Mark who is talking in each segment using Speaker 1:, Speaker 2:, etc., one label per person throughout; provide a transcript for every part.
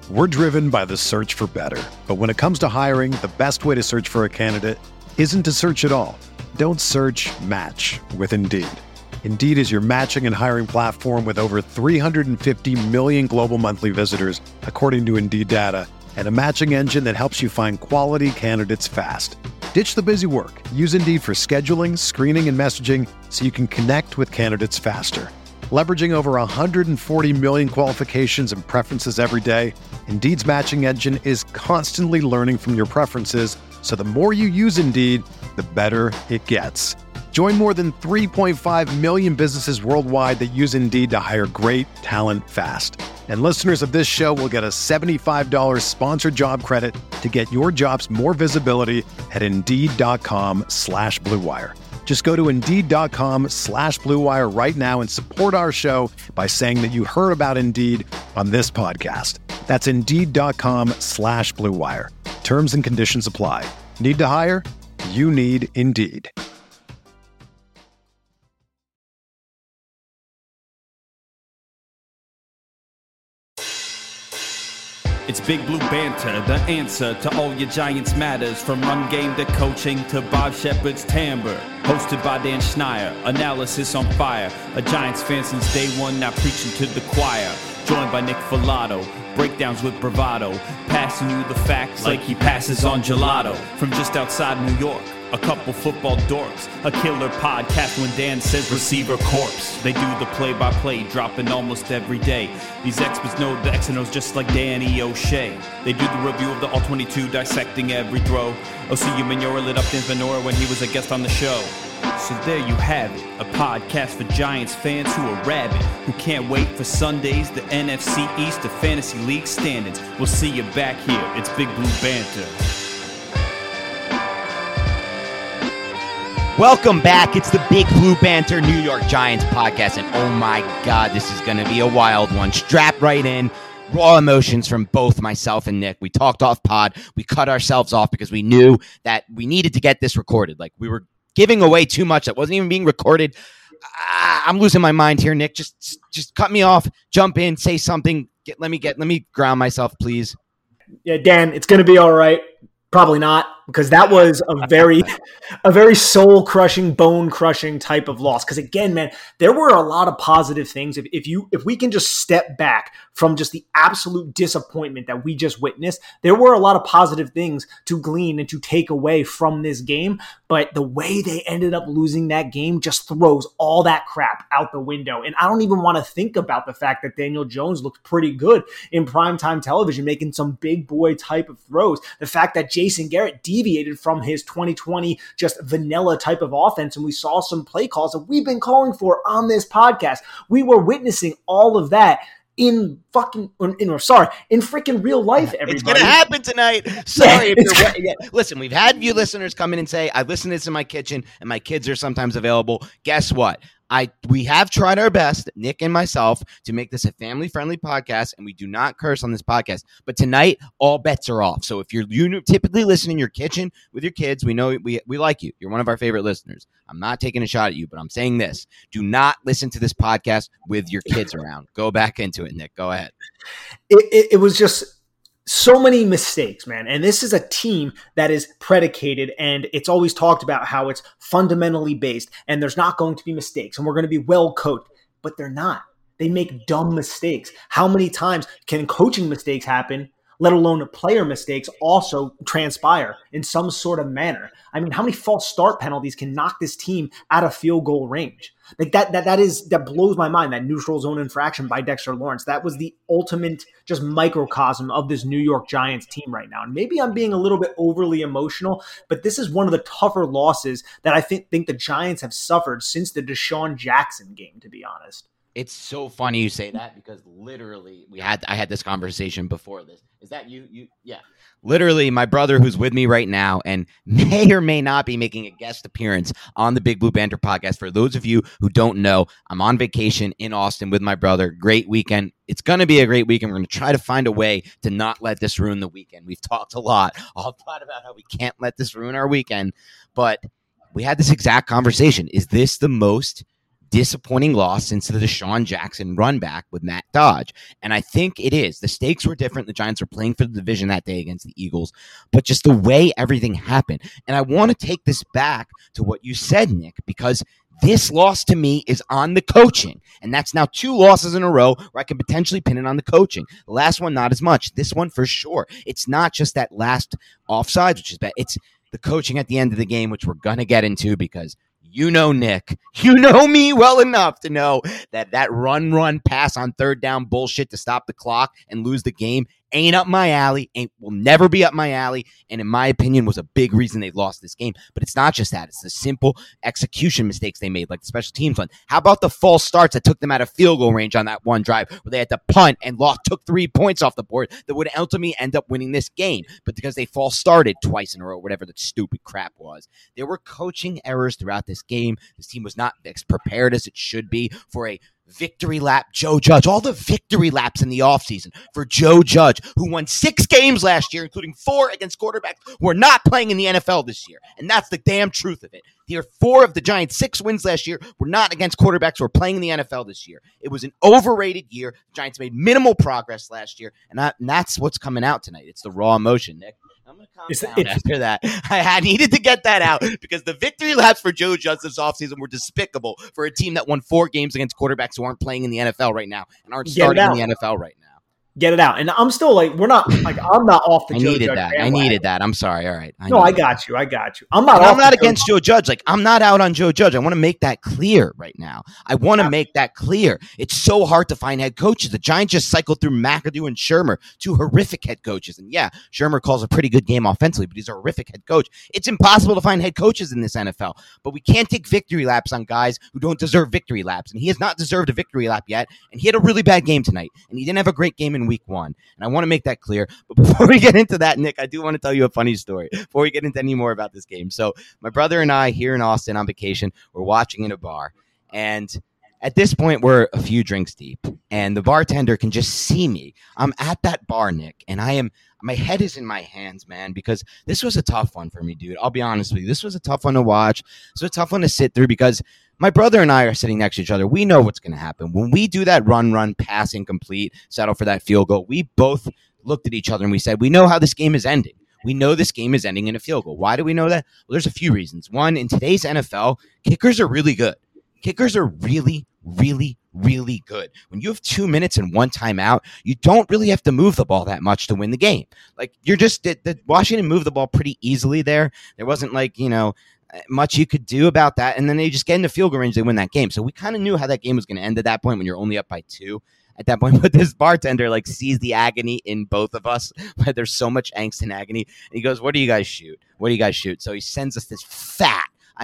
Speaker 1: We're driven by the search for better. But when it comes to hiring, the best way to search for a candidate isn't to search at all. Don't search, match with Indeed. Indeed is your matching and hiring platform with over 350 million global monthly visitors, according to Indeed data, and a matching engine that helps you find quality candidates fast. Ditch the busy work. Use Indeed for scheduling, screening, and messaging so you can connect with candidates faster. Leveraging over 140 million qualifications and preferences every day, Indeed's matching engine is constantly learning from your preferences, so the more you use Indeed, the better it gets. Join more than 3.5 million businesses worldwide that use Indeed to hire great talent fast. And listeners of this show will get a $75 sponsored job credit to get your jobs more visibility at Indeed.com/Blue Wire. Just go to Indeed.com/Blue Wire right now and support our show by saying that you heard about Indeed on this podcast. That's Indeed.com/Blue Wire. Terms and conditions apply. Need to hire? You need Indeed.
Speaker 2: It's Big Blue Banter, the answer to all your Giants matters. From run game to coaching to Bob Shepard's timbre. Hosted by Dan Schneier, analysis on fire. A Giants fan since day one, now preaching to the choir. Joined by Nick Filato, breakdowns with bravado. Passing you the facts like he passes on gelato. From just outside New York, a couple football dorks. A killer podcast when Dan says receiver corpse. They do the play-by-play, dropping almost every day. These experts know the X and O's just like Danny O'Shea. They do the review of the All-22, dissecting every throw. OCU Manora lit up Dan Venora when he was a guest on the show. So there you have it, a podcast for Giants fans who are rabid, who can't wait for Sundays, the NFC East, the Fantasy League standings. We'll see you back here. It's Big Blue Banter.
Speaker 3: Welcome back. It's the Big Blue Banter New York Giants podcast, and oh my God, this is going to be a wild one. Strap right in. Raw emotions from both myself and Nick. We talked off pod. We cut ourselves off because we knew that we needed to get this recorded. Like, we were giving away too much that wasn't even being recorded. I'm losing my mind here, Nick. Just cut me off. Jump in. Say something. Let me ground myself, please.
Speaker 4: Yeah, Dan, it's going to be all right. Probably not, because that was a very soul-crushing, bone-crushing type of loss. Because again, man, there were a lot of positive things. If we can just step back from just the absolute disappointment that we just witnessed, there were a lot of positive things to glean and to take away from this game. But the way they ended up losing that game just throws all that crap out the window. And I don't even want to think about the fact that Daniel Jones looked pretty good in primetime television, making some big boy type of throws. The fact that Jason Garrett deviated from his 2020 just vanilla type of offense, and we saw some play calls that we've been calling for on this podcast. We were witnessing all of that in freaking real life, everybody.
Speaker 3: It's going to happen tonight. Sorry. Listen, we've had you listeners come in and say, I listen to this in my kitchen and my kids are sometimes available. Guess what? We have tried our best, Nick and myself, to make this a family-friendly podcast, and we do not curse on this podcast. But tonight, all bets are off. So if you're typically listening in your kitchen with your kids, we know we like you. You're one of our favorite listeners. I'm not taking a shot at you, but I'm saying this. Do not listen to this podcast with your kids around. Go back into it, Nick. Go ahead.
Speaker 4: It was just so many mistakes, man. And this is a team that is predicated, and it's always talked about how it's fundamentally based and there's not going to be mistakes and we're going to be well coached, but they're not. They make dumb mistakes. How many times can coaching mistakes happen, let alone player mistakes also transpire in some sort of manner? I mean, how many false start penalties can knock this team out of field goal range? Like that blows my mind, that neutral zone infraction by Dexter Lawrence. That was the ultimate just microcosm of this New York Giants team right now. And maybe I'm being a little bit overly emotional, but this is one of the tougher losses that I think the Giants have suffered since the Deshaun Jackson game, to be honest.
Speaker 3: It's so funny you say that, because literally I had this conversation before this. Is that you? Yeah. Literally, my brother, who's with me right now and may or may not be making a guest appearance on the Big Blue Banter podcast. For those of you who don't know, I'm on vacation in Austin with my brother. Great weekend. It's going to be a great weekend. We're going to try to find a way to not let this ruin the weekend. We've talked a lot about how we can't let this ruin our weekend, but we had this exact conversation. Is this the most disappointing loss since the Deshaun Jackson run back with Matt Dodge. And I think it is. The stakes were different. The Giants were playing for the division that day against the Eagles, but just the way everything happened. And I want to take this back to what you said, Nick, because this loss to me is on the coaching. And that's now 2 losses in a row where I can potentially pin it on the coaching. The last one, not as much. This one, for sure. It's not just that last offsides, which is bad. It's the coaching at the end of the game, which we're going to get into because you know, Nick, you know me well enough to know that run pass on third down bullshit to stop the clock and lose the game ain't up my alley, will never be up my alley, and in my opinion was a big reason they lost this game. But it's not just that. It's the simple execution mistakes they made, like the special teams one. How about the false starts that took them out of field goal range on that one drive where they had to punt and took 3 points off the board that would ultimately end up winning this game? But because they false started twice in a row, whatever that stupid crap was. There were coaching errors throughout this game. This team was not as prepared as it should be for a victory lap Joe Judge. All the victory laps in the offseason for Joe Judge, who won 6 games last year, including 4 against quarterbacks who are not playing in the NFL this year. And that's the damn truth of it. There are 4 of the Giants' 6 wins last year were not against quarterbacks who are playing in the NFL this year. It was an overrated year. The Giants made minimal progress last year, and that's what's coming out tonight. It's the raw emotion, Nick. I'm going to calm down after that. I needed to get that out because the victory laps for Joe Judge this offseason were despicable for a team that won 4 games against quarterbacks who aren't playing in the NFL right now and aren't starting in the NFL right now.
Speaker 4: Get it out. And I'm still I'm not off the Joe Judge bandwagon.
Speaker 3: I needed that. I'm sorry. All right.
Speaker 4: I got you. I'm
Speaker 3: not against Joe Judge. I'm not out on Joe Judge. I want to make that clear right now. I want to make that clear. It's so hard to find head coaches. The Giants just cycled through McAdoo and Shermer, 2 horrific head coaches. And yeah, Shermer calls a pretty good game offensively, but he's a horrific head coach. It's impossible to find head coaches in this NFL. But we can't take victory laps on guys who don't deserve victory laps. And he has not deserved a victory lap yet. And he had a really bad game tonight. And he didn't have a great game in week 1. And I want to make that clear. But before we get into that, Nick, I do want to tell you a funny story before we get into any more about this game. So my brother and I here in Austin on vacation, we're watching in a bar. And at this point, we're a few drinks deep. And the bartender can just see me. I'm at that bar, Nick, and my head is in my hands, man, because this was a tough one for me, dude. I'll be honest with you. This was a tough one to watch. This was a tough one to sit through because my brother and I are sitting next to each other. We know what's going to happen. When we do that run, pass incomplete, settle for that field goal, we both looked at each other and we said, we know how this game is ending. We know this game is ending in a field goal. Why do we know that? Well, there's a few reasons. One, in today's NFL, kickers are really good. Kickers are really, really, really good. When you have 2 minutes and 1 timeout, you don't really have to move the ball that much to win the game. Like, Washington moved the ball pretty easily there. There wasn't much you could do about that. And then they just get into field goal range, they win that game. So we kind of knew how that game was going to end at that point when you're only up by 2 at that point. But this bartender sees the agony in both of us. There's so much angst and agony. And he goes, what do you guys shoot? So he sends us this fat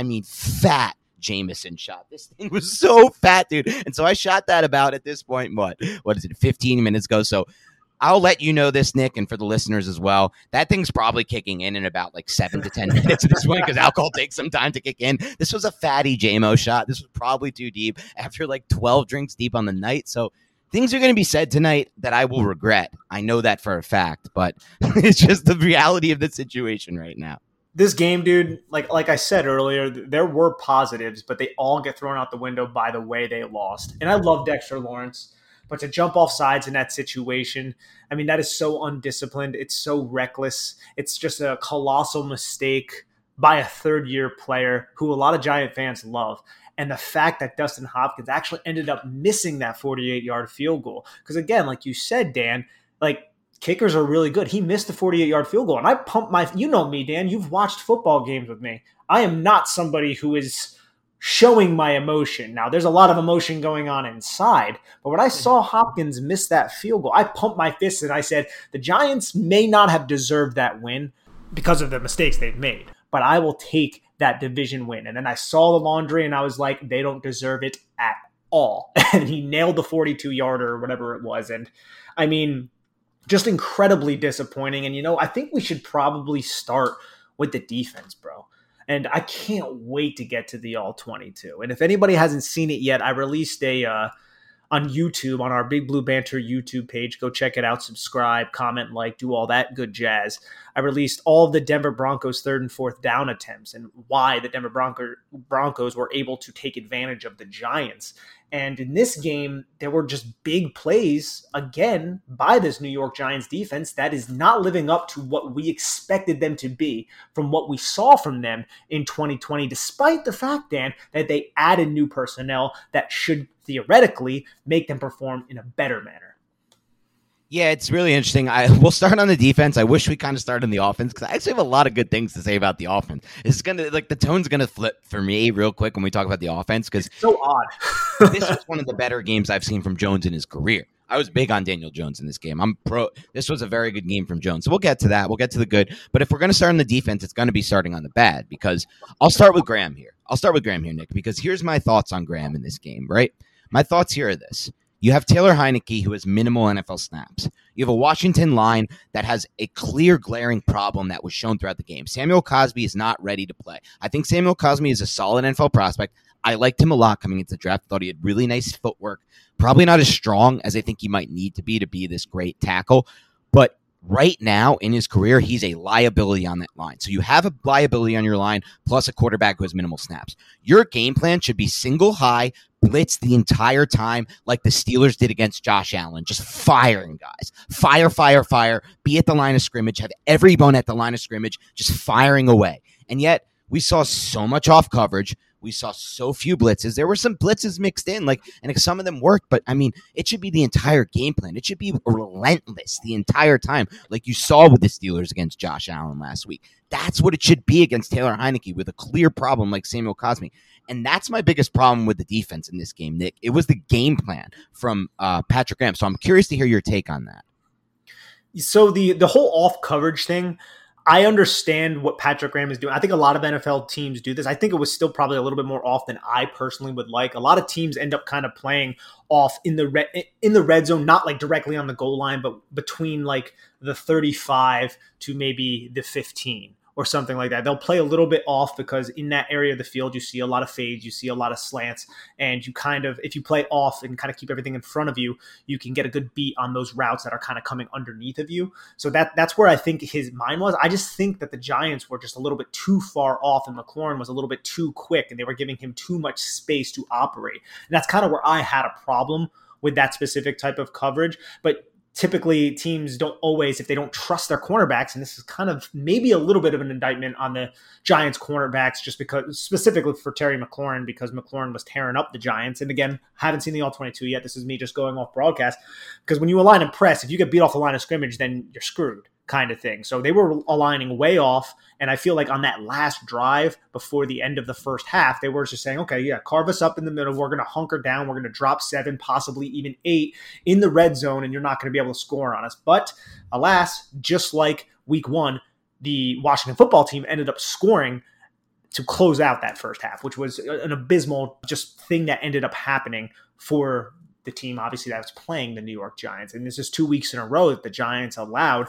Speaker 3: Jameson shot. This thing was so fat, dude. And so I shot that about at this point, what is it, 15 minutes ago. So I'll let you know this, Nick, and for the listeners as well, that thing's probably kicking in about 7 to 10 minutes at this point because alcohol takes some time to kick in. This was a fatty JMO shot. This was probably too deep after 12 drinks deep on the night. So things are going to be said tonight that I will regret. I know that for a fact, but it's just the reality of the situation right now.
Speaker 4: This game, dude, like I said earlier, there were positives, but they all get thrown out the window by the way they lost. And I love Dexter Lawrence, but to jump off sides in that situation, I mean, that is so undisciplined. It's so reckless. It's just a colossal mistake by a third-year player who a lot of Giant fans love. And the fact that Dustin Hopkins actually ended up missing that 48-yard field goal. Because again, like you said, Dan, kickers are really good. He missed the 48-yard field goal. And I pumped you know me, Dan, you've watched football games with me. I am not somebody who is showing my emotion. Now, there's a lot of emotion going on inside. But when I saw Hopkins miss that field goal, I pumped my fist and I said, the Giants may not have deserved that win because of the mistakes they've made. But I will take that division win. And then I saw the laundry and I was like, they don't deserve it at all. And he nailed the 42-yarder or whatever it was. And I mean, just incredibly disappointing. And, I think we should probably start with the defense, bro. And I can't wait to get to the All-22. And if anybody hasn't seen it yet, I released a on YouTube, on our Big Blue Banter YouTube page. Go check it out, subscribe, comment, like, do all that good jazz. I released all of the Denver Broncos 3rd and 4th down attempts and why the Denver Broncos were able to take advantage of the Giants. And in this game, there were just big plays, again, by this New York Giants defense that is not living up to what we expected them to be from what we saw from them in 2020, despite the fact, Dan, that they added new personnel that should theoretically make them perform in a better manner.
Speaker 3: Yeah, it's really interesting. We'll start on the defense. I wish we kind of started on the offense because I actually have a lot of good things to say about the offense. It's gonna the tone's gonna flip for me real quick when we talk about the offense because
Speaker 4: it's so odd.
Speaker 3: This is one of the better games I've seen from Jones in his career. I was big on Daniel Jones in this game. This was a very good game from Jones. So we'll get to that. We'll get to the good. But if we're going to start on the defense, it's going to be starting on the bad because I'll start with Graham here. Nick, because here's my thoughts on Graham in this game, right? My thoughts here are this. You have Taylor Heinicke, who has minimal NFL snaps. You have a Washington line that has a clear, glaring problem that was shown throughout the game. Samuel Cosmi is not ready to play. I think Samuel Cosmi is a solid NFL prospect. I liked him a lot coming into the draft. Thought he had really nice footwork. Probably not as strong as I think he might need to be this great tackle. But right now in his career, he's a liability on that line. So you have a liability on your line plus a quarterback who has minimal snaps. Your game plan should be single high, blitz the entire time like the Steelers did against Josh Allen, just firing guys. Fire. Be at the line of scrimmage, have every bone at the line of scrimmage, just firing away. And yet we saw so much off coverage. We saw so few blitzes. There were some blitzes mixed in, and some of them worked, but I mean, it should be the entire game plan. It should be relentless the entire time, like you saw with the Steelers against Josh Allen last week. That's what it should be against Taylor Heinicke with a clear problem like Samuel Cosmi. And that's my biggest problem with the defense in this game, Nick. It was the game plan from Patrick Graham. So I'm curious to hear your take on that.
Speaker 4: So the whole off coverage thing, I understand what Patrick Graham is doing. I think a lot of NFL teams do this. I think it was still probably a little bit more off than I personally would like. A lot of teams end up kind of playing off in the red zone, not like directly on the goal line, but between like the 35 to maybe the 15 or something like that. They'll play a little bit off because in that area of the field, you see a lot of fades, you see a lot of slants, and you kind of, if you play off and kind of keep everything in front of you, you can get a good beat on those routes that are kind of coming underneath of you. So that's where I think his mind was. I just think that the Giants were just a little bit too far off and McLaurin was a little bit too quick and they were giving him too much space to operate. And that's kind of where I had a problem with that specific type of coverage. But typically teams don't always, if they don't trust their cornerbacks, and this is kind of maybe a little bit of an indictment on the Giants cornerbacks just because, specifically for Terry McLaurin, because McLaurin was tearing up the Giants. And again, haven't seen the All-22 yet. This is me just going off broadcast. Because when you align and press, if you get beat off the line of scrimmage, then you're screwed kind of thing. So they were aligning way off. And I feel like on that last drive before the end of the first half, they were just saying, okay, yeah, carve us up in the middle. We're going to hunker down. We're going to drop 7, possibly even 8 in the red zone, and you're not going to be able to score on us. But alas, just like week 1, the Washington football team ended up scoring to close out that first half, which was an abysmal just thing that ended up happening for the team, obviously, that was playing the New York Giants. And this is 2 weeks in a row that the Giants allowed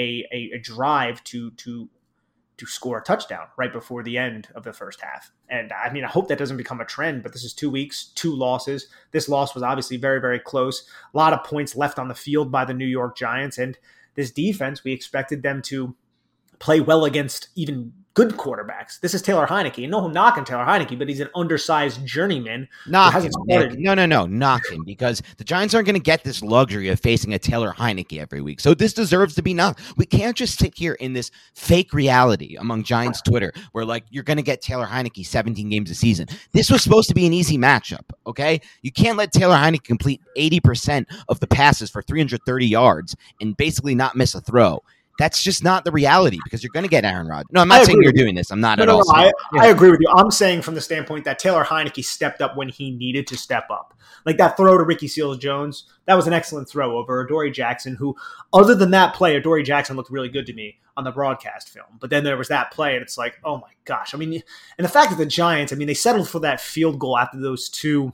Speaker 4: a drive to score a touchdown right before the end of the first half. And I mean, I hope that doesn't become a trend, but this is 2 weeks, 2 losses. This loss was obviously very, very close. A lot of points left on the field by the New York Giants. And this defense, we expected them to play well against even good quarterbacks. This is Taylor Heinicke. No, I'm knocking Taylor Heinicke, but he's an undersized journeyman.
Speaker 3: Knock him. No. Knock him, because the Giants aren't going to get this luxury of facing a Taylor Heinicke every week. So this deserves to be knocked. We can't just sit here in this fake reality among Giants Twitter where like you're going to get Taylor Heinicke 17 games a season. This was supposed to be an easy matchup, okay? You can't let Taylor Heinicke complete 80% of the passes for 330 yards and basically not miss a throw. That's just not the reality because you're going to get Aaron Rodgers. No, I'm not saying you're doing this. I'm not at all.
Speaker 4: I agree with you. I'm saying from the standpoint that Taylor Heinicke stepped up when he needed to step up. Like that throw to Ricky Seals-Jones, that was an excellent throw over Adoree Jackson, who, other than that play, Adoree Jackson looked really good to me on the broadcast film. But then there was that play, and it's like, oh my gosh. I mean, and the fact that the Giants, I mean, they settled for that field goal after those two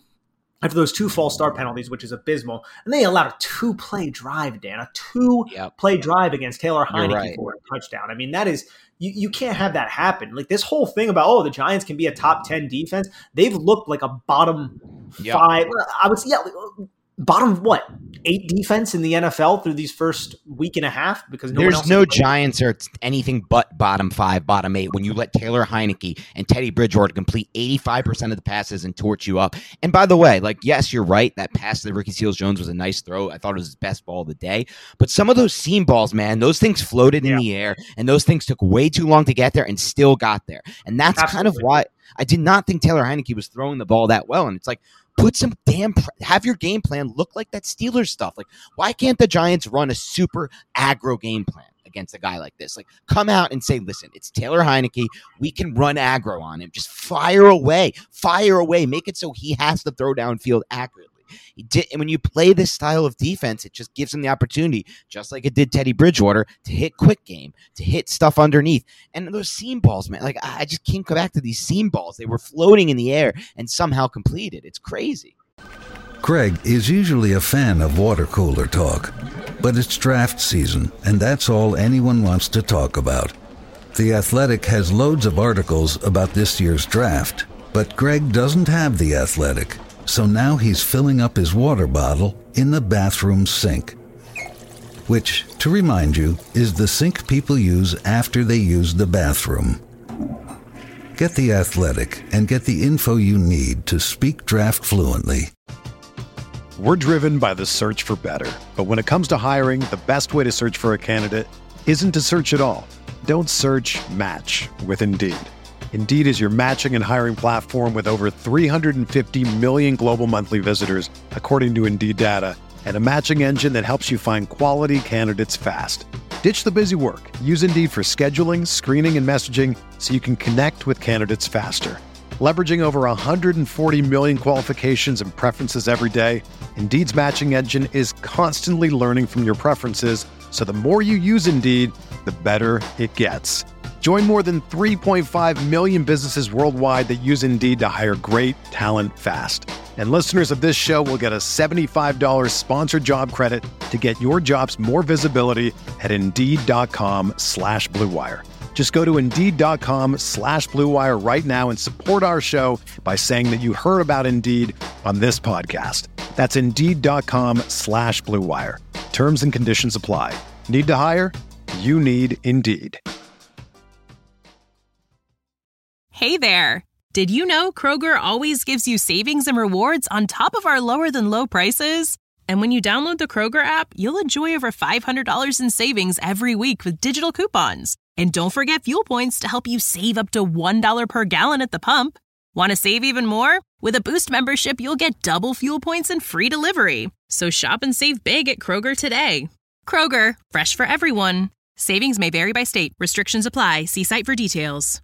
Speaker 4: false start penalties, which is abysmal. And they allowed a 2-play drive, Dan, a 2-play drive against Taylor Heinicke for a touchdown. I mean, that is, you can't have that happen. Like this whole thing about, the Giants can be a top 10 defense. They've looked like a bottom 5. I would say, bottom, 8 defense in the NFL through these first week and a half, because
Speaker 3: there's no Giants or anything but bottom 5, bottom 8 when you let Taylor Heineke and Teddy Bridgewater complete 85% of the passes and torch you up. And by the way, yes, you're right. That pass to Ricky Seals-Jones was a nice throw. I thought it was his best ball of the day. But some of those seam balls, man, those things floated in the air, and those things took way too long to get there and still got there. And that's kind of why I did not think Taylor Heineke was throwing the ball that well. And it's put some have your game plan look like that Steelers stuff. Why can't the Giants run a super aggro game plan against a guy like this? Come out and say, listen, it's Taylor Heineke. We can run aggro on him. Just fire away, make it so he has to throw downfield accurately. And when you play this style of defense, it just gives him the opportunity, just like it did Teddy Bridgewater, to hit quick game, to hit stuff underneath. And those seam balls, man, I just can't go back to these seam balls. They were floating in the air and somehow completed. It's crazy.
Speaker 5: Craig is usually a fan of water cooler talk, but it's draft season, and that's all anyone wants to talk about. The Athletic has loads of articles about this year's draft, but Greg doesn't have The Athletic. So now he's filling up his water bottle in the bathroom sink, which, to remind you, is the sink people use after they use the bathroom. Get The Athletic and get the info you need to speak draft fluently.
Speaker 1: We're driven by the search for better. But when it comes to hiring, the best way to search for a candidate isn't to search at all. Don't search, match with Indeed. Indeed is your matching and hiring platform with over 350 million global monthly visitors, according to Indeed data, and a matching engine that helps you find quality candidates fast. Ditch the busy work. Use Indeed for scheduling, screening, and messaging so you can connect with candidates faster. Leveraging over 140 million qualifications and preferences every day, Indeed's matching engine is constantly learning from your preferences, so the more you use Indeed, the better it gets. Join more than 3.5 million businesses worldwide that use Indeed to hire great talent fast. And listeners of this show will get a $75 sponsored job credit to get your jobs more visibility at Indeed.com/Blue Wire. Just go to Indeed.com/Blue Wire right now and support our show by saying that you heard about Indeed on this podcast. That's Indeed.com/Blue Wire. Terms and conditions apply. Need to hire? You need Indeed.
Speaker 6: Hey there. Did you know Kroger always gives you savings and rewards on top of our lower than low prices? And when you download the Kroger app, you'll enjoy over $500 in savings every week with digital coupons. And don't forget fuel points to help you save up to $1 per gallon at the pump. Want to save even more? With a Boost membership, you'll get double fuel points and free delivery. So shop and save big at Kroger today. Kroger, fresh for everyone. Savings may vary by state. Restrictions apply. See site for details.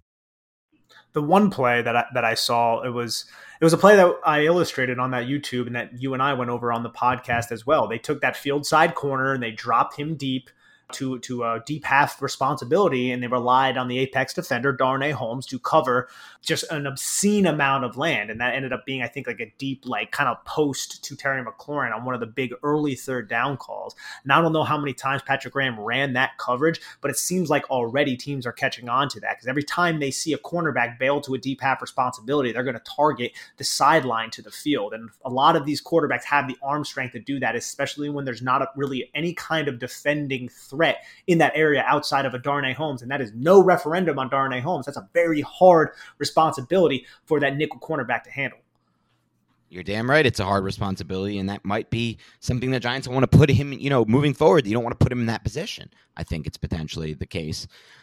Speaker 4: The one play that I saw, it was a play that I illustrated on that YouTube and that you and I went over on the podcast as well. They took that field side corner and they dropped him deep to a deep half responsibility, and they relied on the apex defender, Darnay Holmes, to cover just an obscene amount of land. And that ended up being, I think, a deep, kind of post to Terry McLaurin on one of the big early third down calls. And I don't know how many times Patrick Graham ran that coverage, but it seems like already teams are catching on to that, because every time they see a cornerback bail to a deep half responsibility, they're going to target the sideline to the field. And a lot of these quarterbacks have the arm strength to do that, especially when there's not really any kind of defending threat in that area outside of a Darnay Holmes. And that is no referendum on Darnay Holmes. That's a very hard responsibility for that nickel cornerback to handle.
Speaker 3: You're damn right. It's a hard responsibility, and that might be something the Giants want to put him, moving forward. You don't want to put him in that position. I think it's potentially the case.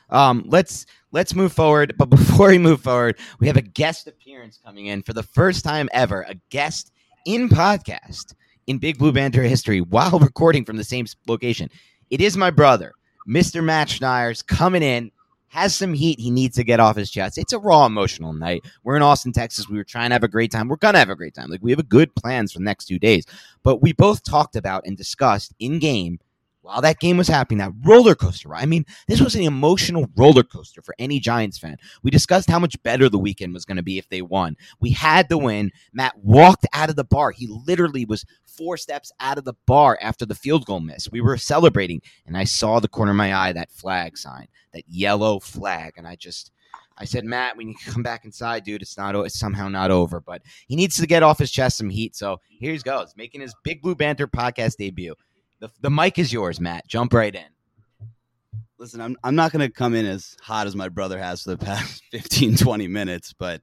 Speaker 3: Let's move forward. But before we move forward, we have a guest appearance coming in for the first time ever, a guest in podcast in Big Blue Banter history while recording from the same location. It is my brother, Mr. Matt Schneier's coming in, has some heat he needs to get off his chest. It's a raw, emotional night. We're in Austin, Texas. We were trying to have a great time. We're going to have a great time. We have a good plans for the next 2 days. But we both talked about and discussed in-game, while that game was happening, that roller coaster ride. I mean, this was an emotional roller coaster for any Giants fan. We discussed how much better the weekend was going to be if they won. We had to win. Matt walked out of the bar. He literally was 4 steps out of the bar after the field goal miss. We were celebrating, and I saw the corner of my eye, that flag sign, that yellow flag, and I said, Matt, when you come back inside, dude, it's somehow not over. But he needs to get off his chest some heat. So here he goes, making his Big Blue Banter podcast debut. The mic is yours, Matt. Jump right in.
Speaker 7: Listen, I'm not going to come in as hot as my brother has for the past 15, 20 minutes, but,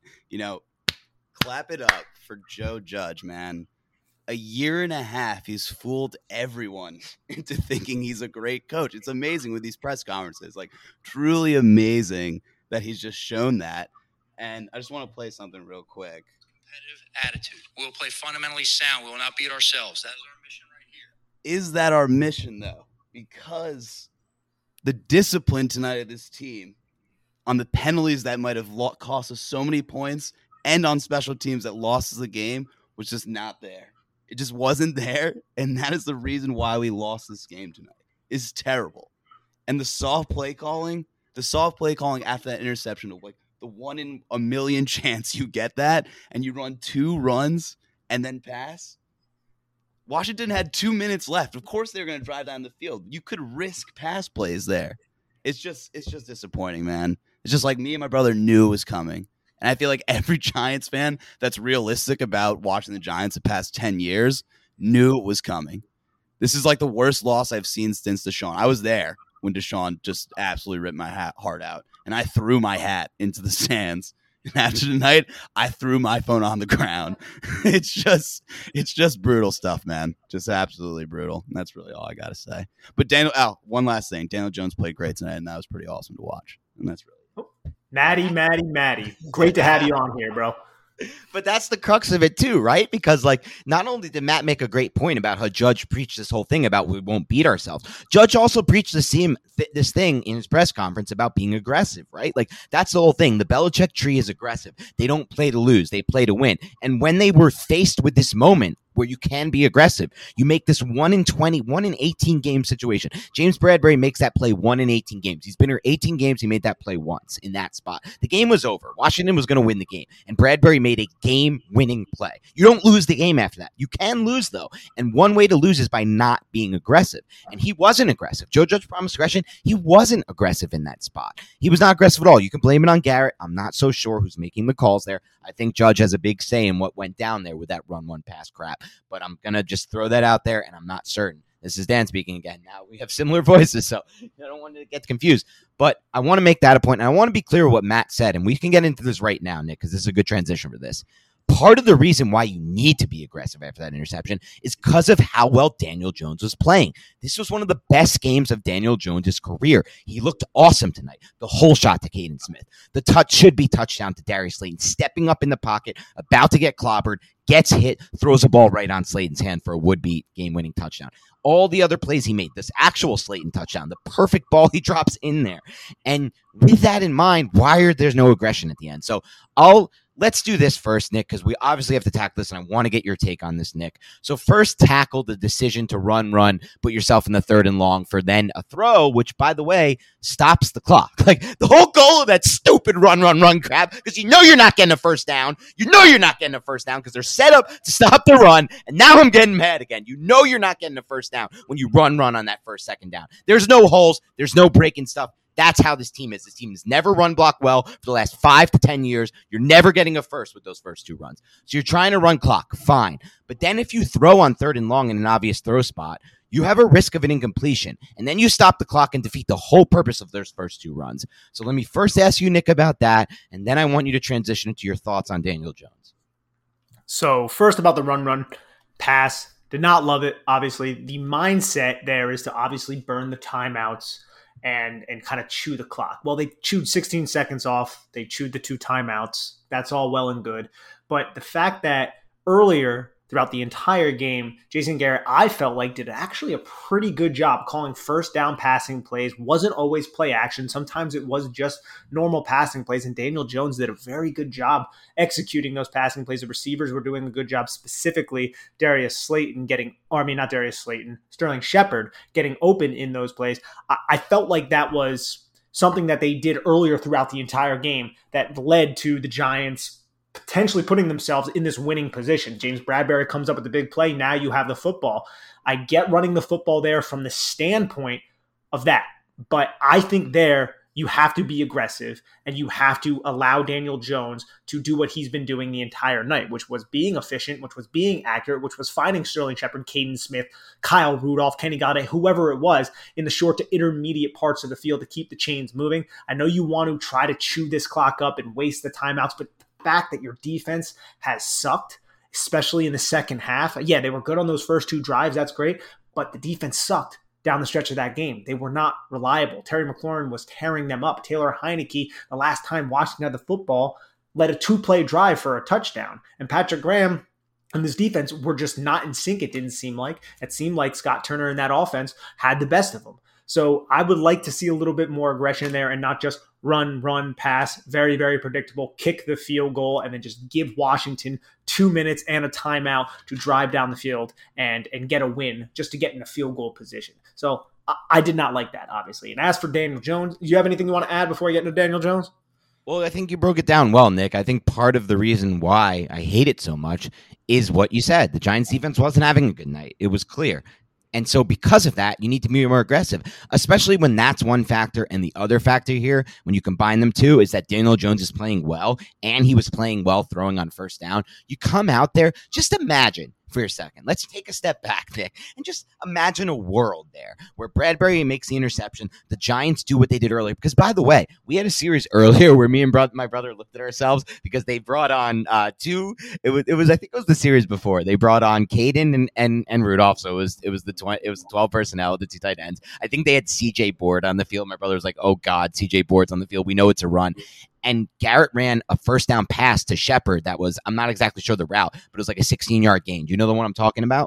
Speaker 7: clap it up for Joe Judge, man. A year and a half, he's fooled everyone into thinking he's a great coach. It's amazing with these press conferences, like truly amazing that he's just shown that. And I just want to play something real quick.
Speaker 8: Competitive attitude. We'll play fundamentally sound. We will not beat ourselves. That is our mission right here.
Speaker 7: Is that our mission, though? Because the discipline tonight of this team on the penalties that might have cost us so many points and on special teams that lost us the game was just not there. It just wasn't there, and that is the reason why we lost this game tonight. It's terrible. And the soft play calling after that interception of like the 1 in a million chance you get that and you run 2 runs and then pass. Washington had 2 minutes left. Of course they're going to drive down the field. You could risk pass plays there. It's just disappointing, man. It's just like me and my brother knew it was coming. And I feel like every Giants fan that's realistic about watching the Giants the past 10 years knew it was coming. This is like the worst loss I've seen since Deshaun. I was there when Deshaun just absolutely ripped my heart out. And I threw my hat into the stands. And after tonight, I threw my phone on the ground. It's just brutal stuff, man. Just absolutely brutal. And that's really all I got to say. But one last thing. Daniel Jones played great tonight, and that was pretty awesome to watch. And that's really
Speaker 4: Maddie. Great to have you on here, bro.
Speaker 3: But that's the crux of it too, right? Because like, not only did Matt make a great point about how Judge preached this whole thing about we won't beat ourselves, Judge also preached this thing in his press conference about being aggressive, right? Like, that's the whole thing. The Belichick tree is aggressive. They don't play to lose. They play to win. And when they were faced with this moment where you can be aggressive, you make this 1 in 20, 1 in 18 game situation. James Bradbury makes that play 1 in 18 games. He's been here 18 games. He made that play once in that spot. The game was over. Washington was going to win the game, and Bradbury made a game-winning play. You don't lose the game after that. You can lose, though, and one way to lose is by not being aggressive, and he wasn't aggressive. Joe Judge promised aggression. He wasn't aggressive in that spot. He was not aggressive at all. You can blame it on Garrett. I'm not so sure who's making the calls there. I think Judge has a big say in what went down there with that run one pass crap, but I'm going to just throw that out there, and I'm not certain. This is Dan speaking again. Now we have similar voices, so I don't want to get confused. But I want to make that a point, and I want to be clear with what Matt said, and we can get into this right now, Nick, because this is a good transition for this. Part of the reason why you need to be aggressive after that interception is because of how well Daniel Jones was playing. This was one of the best games of Daniel Jones' career. He looked awesome tonight. The whole shot to Caden Smith. The touch should be touchdown to Darius Slayton, stepping up in the pocket, about to get clobbered, gets hit, throws a ball right on Slayton's hand for a would-be game-winning touchdown. All the other plays he made, this actual Slayton touchdown, the perfect ball he drops in there. And with that in mind, there's no aggression at the end. So let's do this first, Nick, because we obviously have to tackle this, and I want to get your take on this, Nick. So first, tackle the decision to run, put yourself in the 3rd and long for then a throw, which, by the way, stops the clock. Like, the whole goal of that stupid run crap, because you know you're not getting a first down. You know you're not getting a first down because they're set up to stop the run, and now I'm getting mad again. You know you're not getting a first down when you run on that first, second down. There's no holes. There's no breaking stuff. That's how this team is. This team has never run block well for the last 5 to 10 years. You're never getting a first with those first 2 runs. So you're trying to run clock, fine. But then if you throw on 3rd and long in an obvious throw spot, you have a risk of an incompletion. And then you stop the clock and defeat the whole purpose of those first 2 runs. So let me first ask you, Nick, about that, and then I want you to transition into your thoughts on Daniel Jones.
Speaker 4: So first about the run pass. Did not love it, obviously. The mindset there is to obviously burn the timeouts and kind of chew the clock. Well, they chewed 16 seconds off. They chewed the 2 timeouts. That's all well and good. But the fact that earlier throughout the entire game, Jason Garrett, I felt like, did actually a pretty good job calling first down passing plays. Wasn't always play action. Sometimes it was just normal passing plays. And Daniel Jones did a very good job executing those passing plays. The receivers were doing a good job, specifically Sterling Shepard getting open in those plays. I felt like that was something that they did earlier throughout the entire game that led to the Giants potentially putting themselves in this winning position. James Bradbury comes up with the big play. Now you have the football. I get running the football there from the standpoint of that. But I think there, you have to be aggressive and you have to allow Daniel Jones to do what he's been doing the entire night, which was being efficient, which was being accurate, which was finding Sterling Shepard, Caden Smith, Kyle Rudolph, Kenny Golladay, whoever it was in the short to intermediate parts of the field to keep the chains moving. I know you want to try to chew this clock up and waste the timeouts, but the fact that your defense has sucked, especially in the second half. Yeah, they were good on those first 2 drives. That's great. But the defense sucked down the stretch of that game. They were not reliable. Terry McLaurin was tearing them up. Taylor Heineke, the last time Washington had the football, led a 2-play drive for a touchdown. And Patrick Graham and this defense were just not in sync, it didn't seem like. It seemed like Scott Turner in that offense had the best of them. So I would like to see a little bit more aggression there and not just run, pass, very, very predictable, kick the field goal, and then just give Washington 2 minutes and a timeout to drive down the field and get a win just to get in a field goal position. So I did not like that, obviously. And as for Daniel Jones, do you have anything you want to add before we get into Daniel Jones?
Speaker 3: Well, I think you broke it down well, Nick. I think part of the reason why I hate it so much is what you said. The Giants defense wasn't having a good night. It was clear. And so because of that, you need to be more aggressive, especially when that's one factor. And the other factor here, when you combine them two, is that Daniel Jones is playing well, and he was playing well throwing on first down. You come out there, just imagine for a second. Let's take a step back, Nick, and just imagine a world there where Bradbury makes the interception. The Giants do what they did earlier. Because, by the way, we had a series earlier where me and my brother looked at ourselves because they brought on two. It was I think it was the series before. They brought on Caden and Rudolph. So it was the 12 personnel, the 2 tight ends. I think they had CJ Board on the field. My brother was like, "Oh God, CJ Board's on the field. We know it's a run." And Garrett ran a first down pass to Shepard that was, I'm not exactly sure the route, but it was like a 16-yard gain. Do you know the one I'm talking about?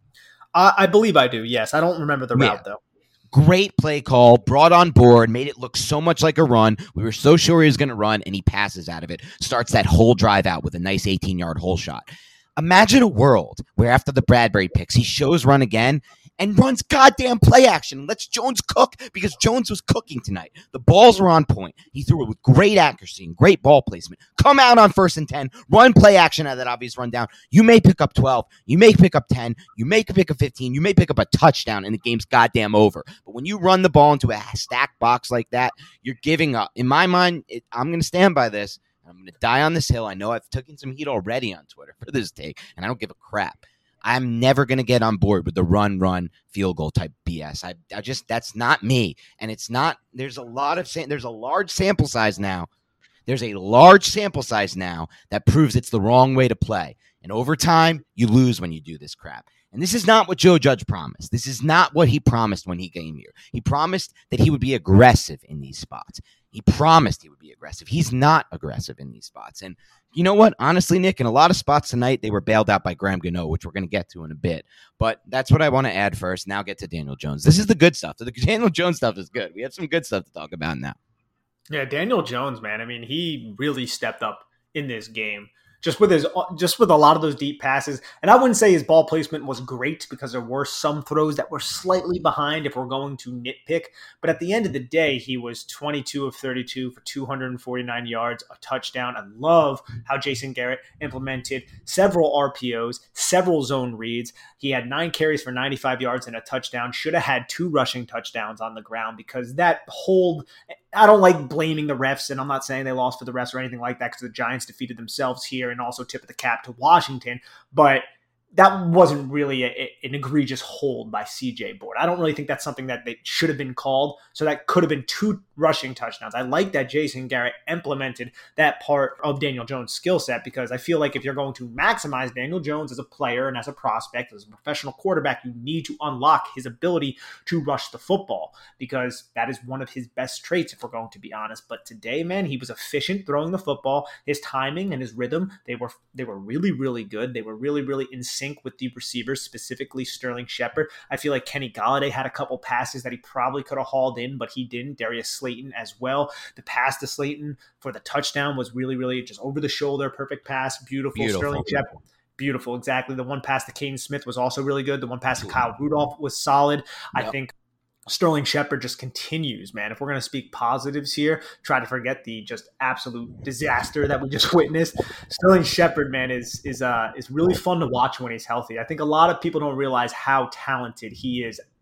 Speaker 4: I believe I do, yes. I don't remember the route, though.
Speaker 3: Great play call, brought on board, made it look so much like a run. We were so sure he was going to run, and he passes out of it. Starts that whole drive out with a nice 18-yard hole shot. Imagine a world where after the Bradbury picks, he shows run again and runs goddamn play action. Lets Jones cook because Jones was cooking tonight. The balls were on point. He threw it with great accuracy and great ball placement. Come out on 1st and 10, run play action out of that obvious rundown. You may pick up 12. You may pick up 10. You may pick up 15. You may pick up a touchdown and the game's goddamn over. But when you run the ball into a stacked box like that, you're giving up. In my mind, I'm going to stand by this. I'm going to die on this hill. I know I've taken some heat already on Twitter for this take, and I don't give a crap. I'm never going to get on board with the run, field goal type BS. I just, that's not me. And it's not, there's a large sample size now. There's a large sample size now that proves it's the wrong way to play. And over time, you lose when you do this crap. And this is not what Joe Judge promised. This is not what he promised when he came here. He promised that he would be aggressive in these spots. He promised he would be aggressive. He's not aggressive in these spots. And you know what? Honestly, Nick, in a lot of spots tonight, they were bailed out by Graham Gano, which we're going to get to in a bit. But that's what I want to add first. Now get to Daniel Jones. This is the good stuff. The Daniel Jones stuff is good. We have some good stuff to talk about now.
Speaker 4: Yeah, Daniel Jones, man. I mean, he really stepped up in this game. Just with a lot of those deep passes. And I wouldn't say his ball placement was great because there were some throws that were slightly behind if we're going to nitpick. But at the end of the day, he was 22 of 32 for 249 yards, a touchdown. I love how Jason Garrett implemented several RPOs, several zone reads. He had 9 carries for 95 yards and a touchdown. Should have had 2 rushing touchdowns on the ground because that hold – I don't like blaming the refs, and I'm not saying they lost for the refs or anything like that because the Giants defeated themselves here and also tip of the cap to Washington, but that wasn't really an egregious hold by CJ Board. I don't really think that's something that they should have been called, so that could have been 2 rushing touchdowns. I like that Jason Garrett implemented that part of Daniel Jones' skill set because I feel like if you're going to maximize Daniel Jones as a player and as a prospect, as a professional quarterback, you need to unlock his ability to rush the football because that is one of his best traits if we're going to be honest. But today, man, he was efficient throwing the football. His timing and his rhythm, they were really, really good. They were really, really in sync with the receivers, specifically Sterling Shepard. I feel like Kenny Golladay had a couple passes that he probably could have hauled in, but he didn't. Darius Slayton as well. The pass to Slayton for the touchdown was really, really just over the shoulder, perfect pass, beautiful. Sterling Shepard. Beautiful, exactly. The one pass to Caden Smith was also really good. The one pass to Kyle Rudolph was solid. Yep. I think Sterling Shepard just continues, man. If we're going to speak positives here, try to forget the just absolute disaster that we just witnessed. Sterling Shepard, man, is really fun to watch when he's healthy. I think a lot of people don't realize how talented he is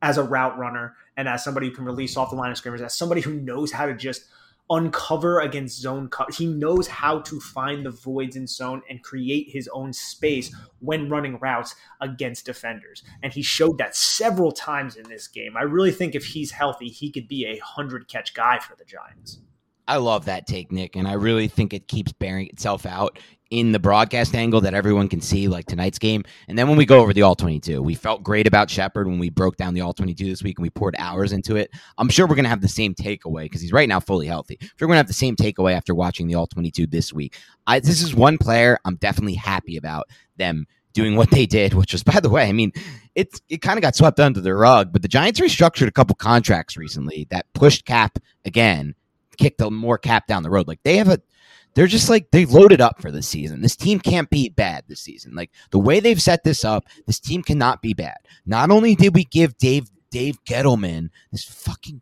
Speaker 4: as a route runner and as somebody who can release off the line of scrimmage, as somebody who knows how to just uncover against zone cover. He knows how to find the voids in zone and create his own space when running routes against defenders. And he showed that several times in this game. I really think if he's healthy, he could be a 100-catch guy for the Giants.
Speaker 3: I love that take, Nick, and I really think it keeps bearing itself out in the broadcast angle that everyone can see, like tonight's game. And then when we go over the All-22, we felt great about Shepard when we broke down the All-22 this week and we poured hours into it. I'm sure we're going to have the same takeaway because he's right now fully healthy. We're going to have the same takeaway after watching the All-22 this week. This is one player I'm definitely happy about them doing what they did, which was, by the way, I mean, it kind of got swept under the rug, but the Giants restructured a couple contracts recently that pushed cap again, kicked more cap down the road. Like they're just like, they loaded up for this season. This team can't be bad this season. Like the way they've set this up, this team cannot be bad. Not only did we give Dave Gettleman this fucking,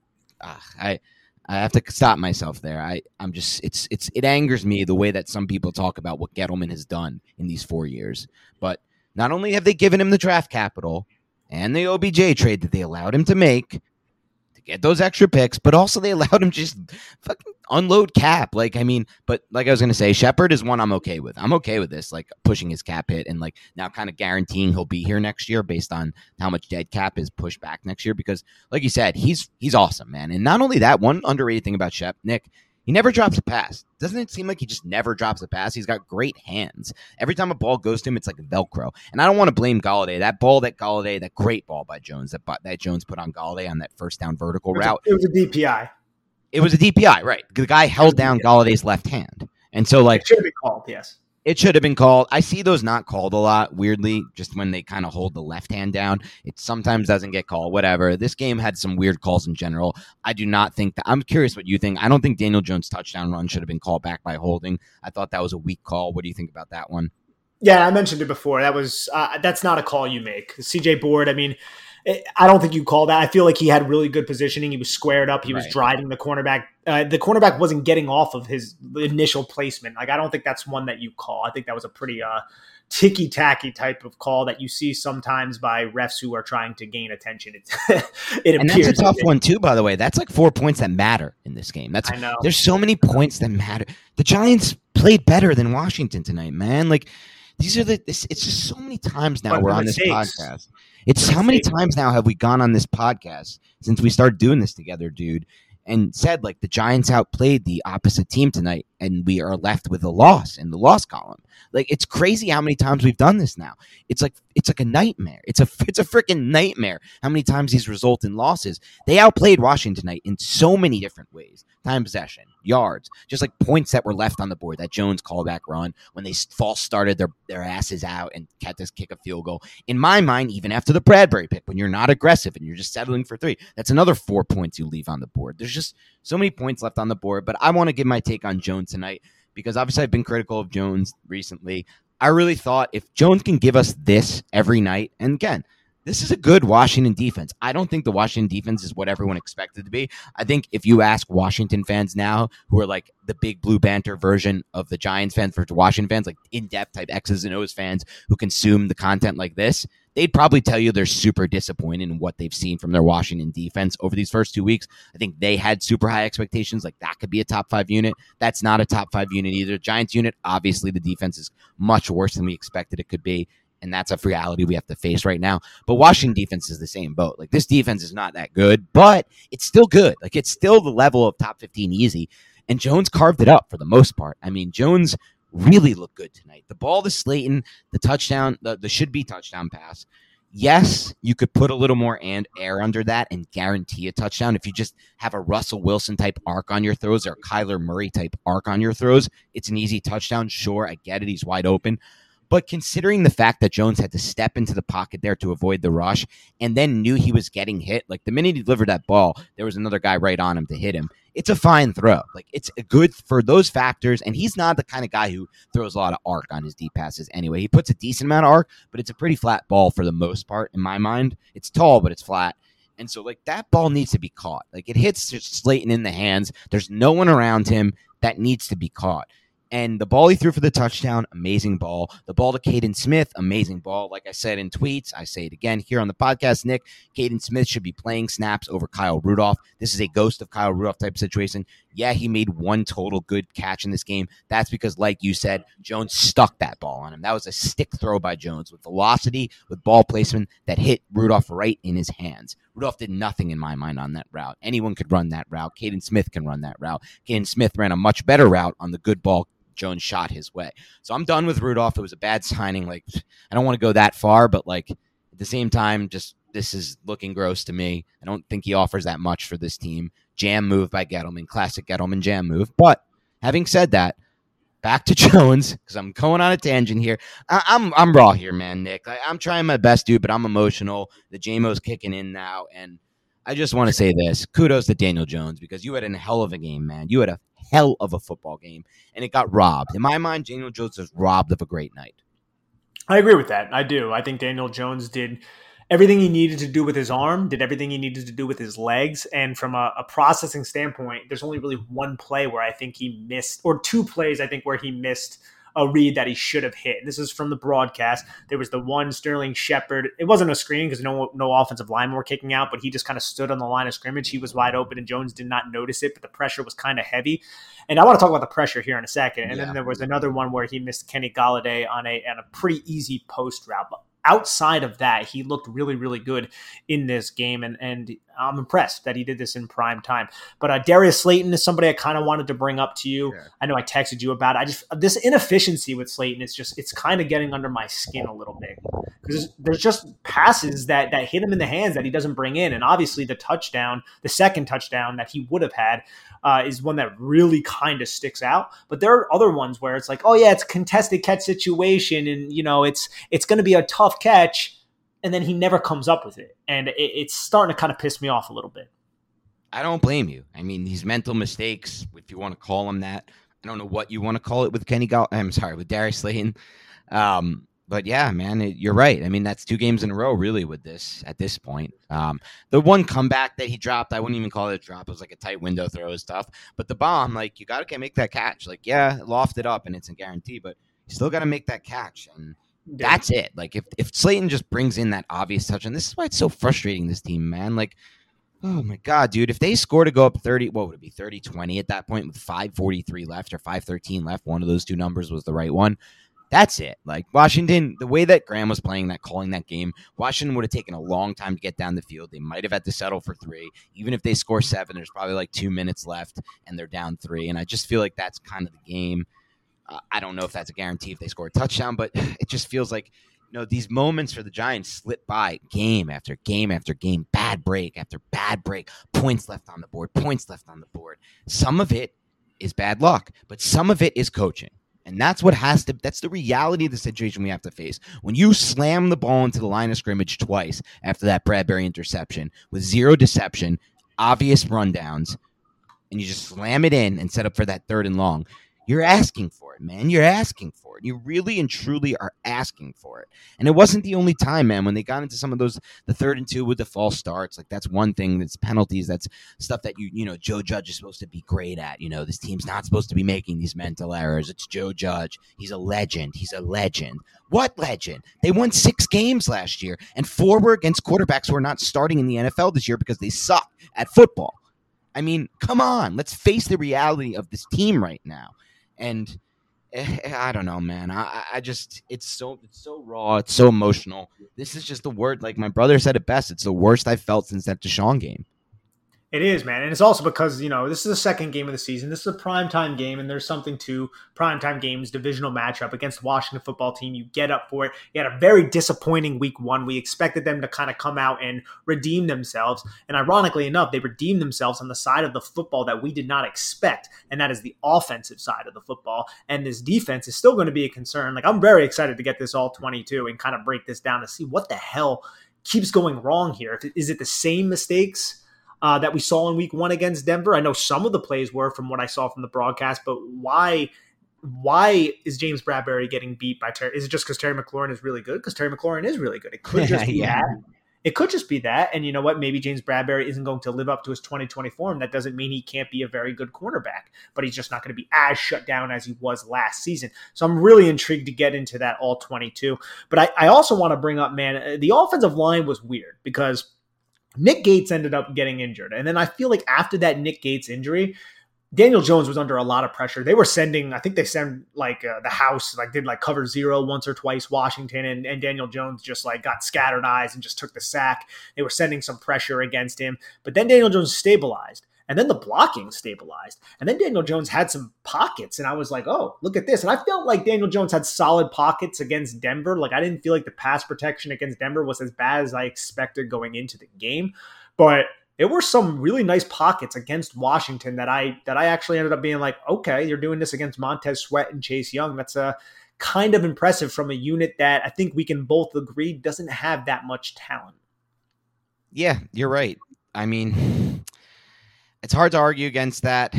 Speaker 3: I have to stop myself there. I'm just, it angers me the way that some people talk about what Gettleman has done in these 4 years. But not only have they given him the draft capital and the OBJ trade that they allowed him to make, get those extra picks, but also they allowed him just fucking unload cap. Like, I mean, but like I was going to say, Shepard is one I'm okay with. I'm okay with this, like pushing his cap hit and like now kind of guaranteeing he'll be here next year based on how much dead cap is pushed back next year. Because like you said, he's awesome, man. And not only that, one underrated thing about Shep, Nick, he never drops a pass. Doesn't it seem like he just never drops a pass? He's got great hands. Every time a ball goes to him, it's like Velcro. And I don't want to blame Golladay. That great ball by Jones, that Jones put on Golladay on that first down vertical route.
Speaker 4: It was a DPI.
Speaker 3: It was a DPI, right. The guy held down Galladay's left hand. And so, like,
Speaker 4: it should have been called, yes.
Speaker 3: It should have been called. I see those not called a lot, weirdly, just when they kind of hold the left hand down. It sometimes doesn't get called, whatever. This game had some weird calls in general. I do not think that – I'm curious what you think. I don't think Daniel Jones' touchdown run should have been called back by holding. I thought that was a weak call. What do you think about that one?
Speaker 4: Yeah, I mentioned it before. That's not a call you make. CJ Board, I mean – I don't think you call that. I feel like he had really good positioning. He was squared up. He was driving the cornerback. The cornerback wasn't getting off of his initial placement. Like, I don't think that's one that you call. I think that was a pretty ticky-tacky type of call that you see sometimes by refs who are trying to gain attention.
Speaker 3: And that's a tough one, too, by the way. That's like 4 points that matter in this game.
Speaker 4: I know.
Speaker 3: There's so many points that matter. The Giants played better than Washington tonight, man. Like, it's just so many times now we're on this podcast. It's how many times now have we gone on this podcast since we started doing this together, dude, and said, like, the Giants outplayed the opposite team tonight, and we are left with a loss in the loss column. Like, it's crazy how many times we've done this now. It's like a nightmare. It's a freaking nightmare how many times these result in losses. They outplayed Washington tonight in so many different ways. Time possession, yards, just like points that were left on the board. That Jones callback run when they false started their asses out and had to kick a field goal. In my mind, even after the Bradbury pick, when you're not aggressive and you're just settling for 3, that's another 4 points you leave on the board. There's just so many points left on the board. But I want to give my take on Jones tonight because obviously I've been critical of Jones recently. I really thought if Jones can give us this every night, and again, this is a good Washington defense. I don't think the Washington defense is what everyone expected to be. I think if you ask Washington fans now, who are like the big blue banter version of the Giants fans for Washington fans, like in-depth type X's and O's fans who consume the content like this, they'd probably tell you they're super disappointed in what they've seen from their Washington defense over these first 2 weeks. I think they had super high expectations, like that could be a top 5 unit. That's not a top 5 unit either. Giants unit, obviously the defense is much worse than we expected it could be. And that's a reality we have to face right now. But Washington defense is the same boat. Like, this defense is not that good, but it's still good. Like, it's still the level of top 15 easy. And Jones carved it up for the most part. I mean, Jones really looked good tonight. The ball to Slayton, the touchdown, the should-be touchdown pass. Yes, you could put a little more air under that and guarantee a touchdown. If you just have a Russell Wilson type arc on your throws or Kyler Murray type arc on your throws, it's an easy touchdown. Sure, I get it. He's wide open. But considering the fact that Jones had to step into the pocket there to avoid the rush and then knew he was getting hit, like the minute he delivered that ball, there was another guy right on him to hit him. It's a fine throw. Like, it's good for those factors. And he's not the kind of guy who throws a lot of arc on his deep passes anyway. He puts a decent amount of arc, but it's a pretty flat ball for the most part, in my mind. It's tall, but it's flat. And so, like, that ball needs to be caught. Like, it hits Slayton in the hands. There's no one around him that needs to be caught. And the ball he threw for the touchdown, amazing ball. The ball to Caden Smith, amazing ball. Like I said in tweets, I say it again here on the podcast, Nick, Caden Smith should be playing snaps over Kyle Rudolph. This is a ghost of Kyle Rudolph type situation. Yeah, he made one total good catch in this game. That's because, like you said, Jones stuck that ball on him. That was a stick throw by Jones with velocity, with ball placement that hit Rudolph right in his hands. Rudolph did nothing in my mind on that route. Anyone could run that route. Caden Smith can run that route. Caden Smith ran a much better route on the good ball Jones shot his way. So I'm done with Rudolph. It was a bad signing. Like, I don't want to go that far, but like at the same time, just this is looking gross to me. I don't think he offers that much for this team. Jam move by Gettleman, classic Gettleman jam move. But having said that, back to Jones, because I'm going on a tangent here. I'm raw here, man, Nick. I'm trying my best, dude, but I'm emotional. The JMO's kicking in now, and I just want to say this. Kudos to Daniel Jones, because you had a hell of a game, man. You had a hell of a football game, and it got robbed. In my mind, Daniel Jones was robbed of a great night.
Speaker 4: I agree with that. I do. I think Daniel Jones did everything he needed to do with his arm, did everything he needed to do with his legs. And from a processing standpoint, there's only really one play where I think he missed, or two plays, I think, where he missed a read that he should have hit. This is from the broadcast. There was the one Sterling Shepard. It wasn't a screen because no offensive linemen were kicking out, but he just kind of stood on the line of scrimmage. He was wide open and Jones did not notice it, but the pressure was kind of heavy. And I want to talk about the pressure here in a second. And then there was another one where he missed Kenny Golladay on a pretty easy post route. But outside of that, he looked really, really good in this game, and I'm impressed that he did this in prime time. But Darius Slayton is somebody I kind of wanted to bring up to you. Yeah. I know I texted you about it. This inefficiency with Slayton it's kind of getting under my skin a little bit, because there's just passes that hit him in the hands that he doesn't bring in, and obviously the second touchdown that he would have had is one that really kind of sticks out. But there are other ones where it's like, oh yeah, it's a contested catch situation, and it's going to be a tough catch, and then he never comes up with it, and it's starting to kind of piss me off a little bit.
Speaker 3: I don't blame you. I mean, these mental mistakes, if you want to call them that, I don't know what you want to call it with with Darius Slayton. But yeah, man, you're right. I mean, that's 2 games in a row, really, with this at this point. The one comeback that he dropped, I wouldn't even call it a drop. It was like a tight window throw and stuff. But the bomb, like, you got to make that catch. Like, yeah, loft it up and it's a guarantee, but you still got to make that catch. And that's it. Like, if Slayton just brings in that obvious touch, and this is why it's so frustrating, this team, man. Like, oh my God, dude, if they score to go up 30, what would it be, 30-20 at that point with 5:43 left or 5:13 left? One of those 2 numbers was the right one. That's it. Like, Washington, the way that Graham was playing that, calling that game, Washington would have taken a long time to get down the field. They might have had to settle for 3. Even if they score 7, there's probably like 2 minutes left and they're down 3. And I just feel like that's kind of the game. I don't know if that's a guarantee if they score a touchdown, but it just feels like, these moments for the Giants slip by game after game after game, bad break after bad break, points left on the board. Some of it is bad luck, but some of it is coaching. And that's the reality of the situation we have to face. When you slam the ball into the line of scrimmage twice after that Bradbury interception with 0 deception, obvious rundowns, and you just slam it in and set up for that 3rd and long, you're asking for it, man. You're asking for it. You really and truly are asking for it. And it wasn't the only time, man, when they got into some of those, the 3rd and 2 with the false starts. Like, that's one thing. That's penalties. That's stuff that Joe Judge is supposed to be great at. This team's not supposed to be making these mental errors. It's Joe Judge. He's a legend. What legend? They won 6 games last year, and 4 were against quarterbacks who are not starting in the NFL this year because they suck at football. I mean, come on. Let's face the reality of this team right now. And I don't know, man. I just, it's so raw. It's so emotional. This is just the word. Like my brother said it best. It's the worst I've felt since that Deshaun game.
Speaker 4: It is, man. And it's also because, this is the second game of the season. This is a primetime game, and there's something to primetime games, divisional matchup against the Washington football team. You get up for it. You had a very disappointing week 1. We expected them to kind of come out and redeem themselves. And ironically enough, they redeemed themselves on the side of the football that we did not expect, and that is the offensive side of the football. And this defense is still going to be a concern. Like, I'm very excited to get this all 22 and kind of break this down to see what the hell keeps going wrong here. Is it the same mistakes that we saw in week 1 against Denver? I know some of the plays were from what I saw from the broadcast, but why is James Bradbury getting beat by Terry? Is it just because Terry McLaurin is really good? Because Terry McLaurin is really good. It could just be that. it could just be that. And you know what? Maybe James Bradberry isn't going to live up to his 2020 form. That doesn't mean he can't be a very good cornerback, but he's just not going to be as shut down as he was last season. So I'm really intrigued to get into that all 22. But I also want to bring up, man, the offensive line was weird because Nick Gates ended up getting injured. And then I feel like after that Nick Gates injury, Daniel Jones was under a lot of pressure. They were sending, I think they sent the house, did cover zero once or twice Washington, and Daniel Jones just got scattered eyes and just took the sack. They were sending some pressure against him, but then Daniel Jones stabilized, and then the blocking stabilized, and then Daniel Jones had some pockets, and I was like, oh, look at this. And I felt like Daniel Jones had solid pockets against Denver. I didn't feel like the pass protection against Denver was as bad as I expected going into the game, but there were some really nice pockets against Washington that I actually ended up being like, okay, you're doing this against Montez Sweat and Chase Young. That's kind of impressive from a unit that I think we can both agree doesn't have that much talent.
Speaker 3: Yeah, you're right. I mean, it's hard to argue against that.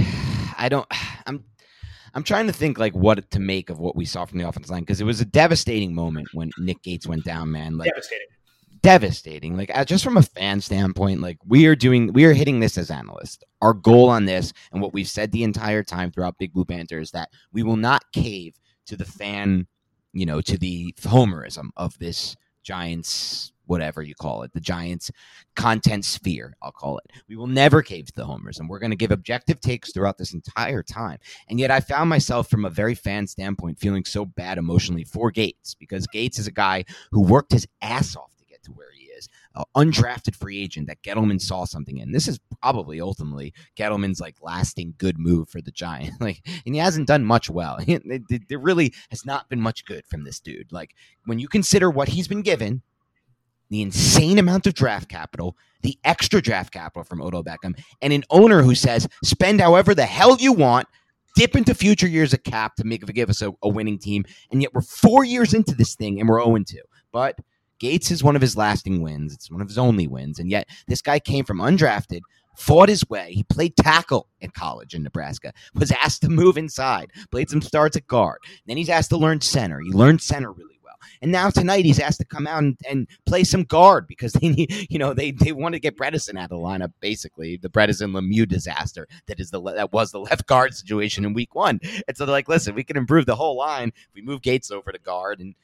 Speaker 3: I'm trying to think what to make of what we saw from the offensive line, because it was a devastating moment when Nick Gates went down, man. Devastating. Just from a fan standpoint, we are hitting this as analysts. Our goal on this, and what we've said the entire time throughout Big Blue Banter, is that we will not cave to the fan, to the homerism of this Giants, whatever you call it, the Giants content sphere, I'll call it. We will never cave to the homerism. We're going to give objective takes throughout this entire time. And yet I found myself, from a very fan standpoint, feeling so bad emotionally for Gates, because Gates is a guy who worked his ass off to where he is, undrafted free agent that Gettleman saw something in. This is probably ultimately Gettleman's lasting good move for the Giants. And he hasn't done much well. There really has not been much good from this dude. When you consider what he's been given, the insane amount of draft capital, the extra draft capital from Odell Beckham, and an owner who says, spend however the hell you want, dip into future years of cap to give us a winning team. And yet we're 4 years into this thing and we're 0-2. But Gates is one of his lasting wins. It's one of his only wins. And yet this guy came from undrafted, fought his way. He played tackle in college in Nebraska, was asked to move inside, played some starts at guard. Then he's asked to learn center. He learned center really well. And now tonight he's asked to come out and play some guard because they need, they want to get Bredesen out of the lineup, basically. The Bredesen Lemieux disaster that was the left guard situation in week 1. And so they're like, listen, we can improve the whole line if we move Gates over to guard and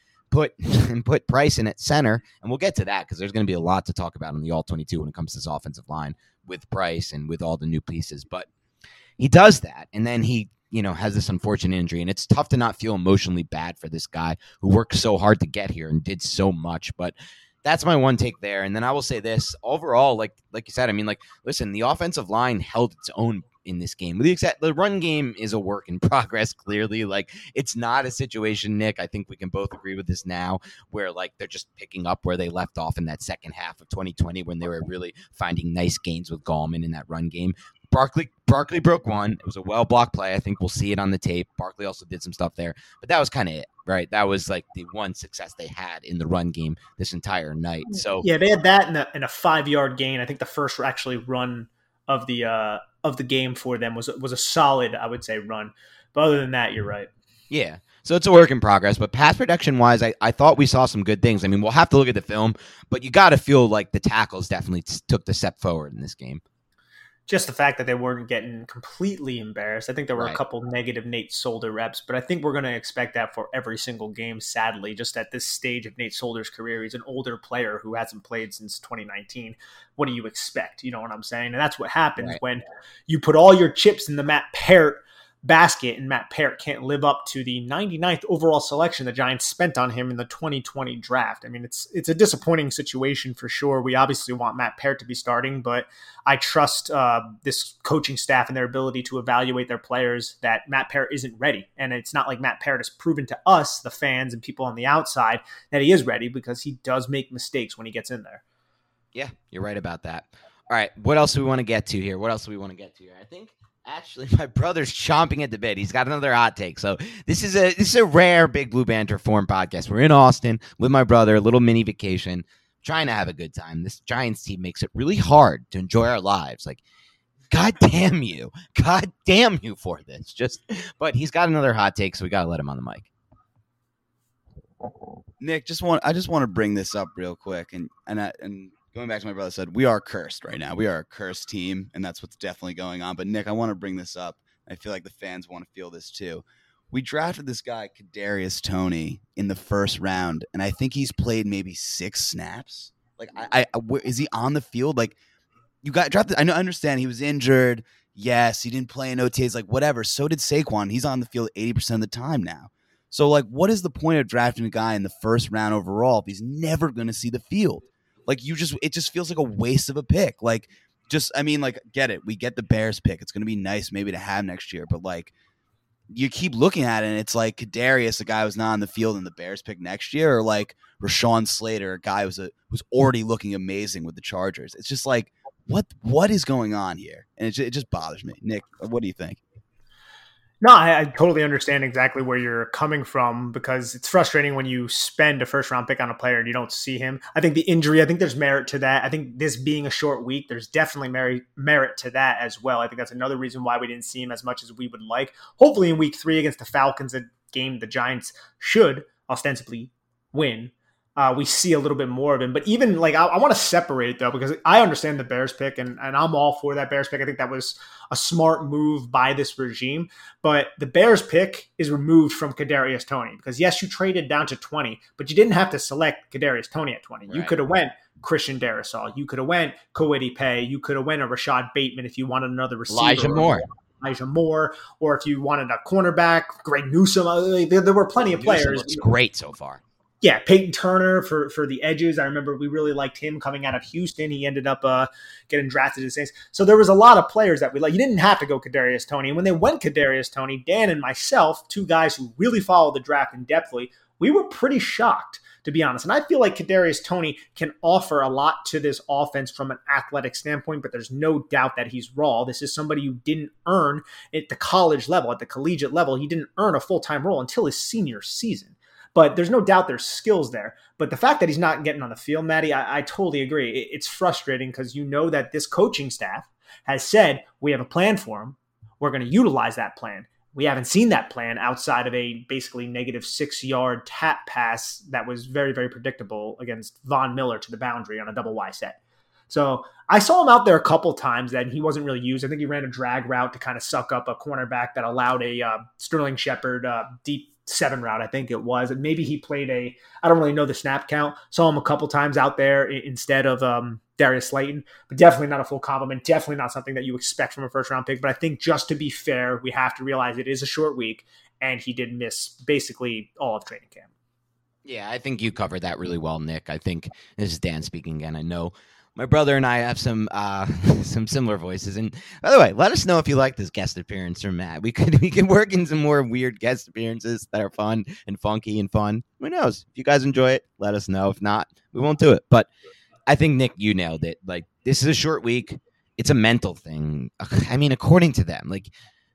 Speaker 3: put Price in at center, and we'll get to that because there's going to be a lot to talk about on the All-22 when it comes to this offensive line with Price and with all the new pieces. But he does that, and then he has this unfortunate injury, and it's tough to not feel emotionally bad for this guy who worked so hard to get here and did so much. But that's my one take there. And then I will say this overall, like you said, listen, the offensive line held its own in this game. The run game is a work in progress, clearly. It's not a situation, Nick, I think we can both agree with this now, where they're just picking up where they left off in that second half of 2020 when they were really finding nice gains with Gallman in that run game. Barkley broke one. It was a well-blocked play. I think we'll see it on the tape. Barkley also did some stuff there, but that was kind of it, right? That was the one success they had in the run game this entire night. So
Speaker 4: yeah, they had that in a 5-yard gain. I think the first actually run of the game for them was a solid, I would say, run. But other than that, you're right.
Speaker 3: Yeah. So it's a work in progress. But pass protection wise, I thought we saw some good things. We'll have to look at the film, but you got to feel like the tackles definitely took the step forward in this game.
Speaker 4: Just the fact that they weren't getting completely embarrassed. I think there were a couple negative Nate Solder reps, but I think we're going to expect that for every single game, sadly, just at this stage of Nate Solder's career. He's an older player who hasn't played since 2019. What do you expect? You know what I'm saying? And that's what happens when you put all your chips in the Matt Parrott basket, and Matt Parrott can't live up to the 99th overall selection the Giants spent on him in the 2020 draft. It's a disappointing situation for sure. We obviously want Matt Parrott to be starting, but I trust this coaching staff and their ability to evaluate their players that Matt Parrott isn't ready. And it's not like Matt Parrott has proven to us, the fans and people on the outside, that he is ready, because he does make mistakes when he gets in there.
Speaker 3: Yeah, you're right about that. All right, what else do we want to get to here? I think actually my brother's chomping at the bit. He's got another hot take. So this is a rare Big Blue Banter form podcast. We're in Austin with my brother, a little mini vacation, trying to have a good time. This Giants team makes it really hard to enjoy our lives. God damn you for this. But he's got another hot take, so we got to let him on the mic.
Speaker 7: Nick, I just want to bring this up real quick, and going back to my brother said, we are cursed right now. We are a cursed team, and that's what's definitely going on. But Nick, I want to bring this up. I feel like the fans want to feel this too. We drafted this guy, Kadarius Toney, in the first round, and I think he's played maybe 6 snaps. Like, is he on the field? Like, you got drafted. I understand he was injured. Yes, he didn't play in OTAs, like whatever. So did Saquon. He's on the field 80% of the time now. So, like, what is the point of drafting a guy in the first round overall if he's never going to see the field? Like, it just feels like a waste of a pick. Like, get it. We get the Bears pick. It's going to be nice maybe to have next year. But, like, you keep looking at it, and it's like Kadarius, a guy who's not on the field in the Bears pick next year, or like Rashawn Slater, a guy who's already looking amazing with the Chargers. It's just like, what is going on here? And it just bothers me. Nick, what do you think?
Speaker 4: No, I totally understand exactly where you're coming from, because it's frustrating when you spend a first-round pick on a player and you don't see him. I think the injury, I think there's merit to that. I think this being a short week, there's definitely merit to that as well. I think that's another reason why we didn't see him as much as we would like. Hopefully in week 3 against the Falcons, a game the Giants should ostensibly win, we see a little bit more of him. But even like, I want to separate it though, because I understand the Bears pick and I'm all for that Bears pick. I think that was a smart move by this regime, but the Bears pick is removed from Kadarius Toney, because yes, you traded down to 20, but you didn't have to select Kadarius Toney at 20. Right. You could have went Christian Darrisaw. You could have went Kwity Paye. You could have went a Rashad Bateman if you wanted another receiver. Elijah Moore, or if you wanted a cornerback, Greg Newsome. There were plenty of players.
Speaker 3: Looks great so far.
Speaker 4: Yeah, Peyton Turner for the edges. I remember we really liked him coming out of Houston. He ended up getting drafted to the Saints. So there was a lot of players that we like. You didn't have to go Kadarius Toney. And when they went Kadarius Toney, Dan and myself, 2 guys who really followed the draft in depthly, we were pretty shocked, to be honest. And I feel like Kadarius Toney can offer a lot to this offense from an athletic standpoint, but there's no doubt that he's raw. This is somebody who didn't earn at the college level, at the collegiate level. He didn't earn a full-time role until his senior season. But there's no doubt there's skills there. But the fact that he's not getting on the field, Maddie, I totally agree. It's frustrating because you know that this coaching staff has said, we have a plan for him. We're going to utilize that plan. We haven't seen that plan outside of a basically negative 6-yard tap pass that was very, very predictable against Von Miller to the boundary on a double Y set. So I saw him out there a couple times that he wasn't really used. I think he ran a drag route to kind of suck up a cornerback that allowed a Sterling Shepard deep 7 route, I think it was. And maybe he played I don't really know the snap count. Saw him a couple times out there instead of Darius Slayton, but definitely not a full compliment. Definitely not something that you expect from a first round pick. But I think just to be fair, we have to realize it is a short week and he did miss basically all of training camp.
Speaker 3: Yeah, I think you covered that really well, Nick. I think this is Dan speaking again. I know my brother and I have some similar voices. And by the way, let us know if you like this guest appearance from Matt. We can work in some more weird guest appearances that are fun and funky and fun. Who knows? If you guys enjoy it, let us know. If not, we won't do it. But I think, Nick, you nailed it. Like, this is a short week. It's a mental thing. I mean, according to them, like,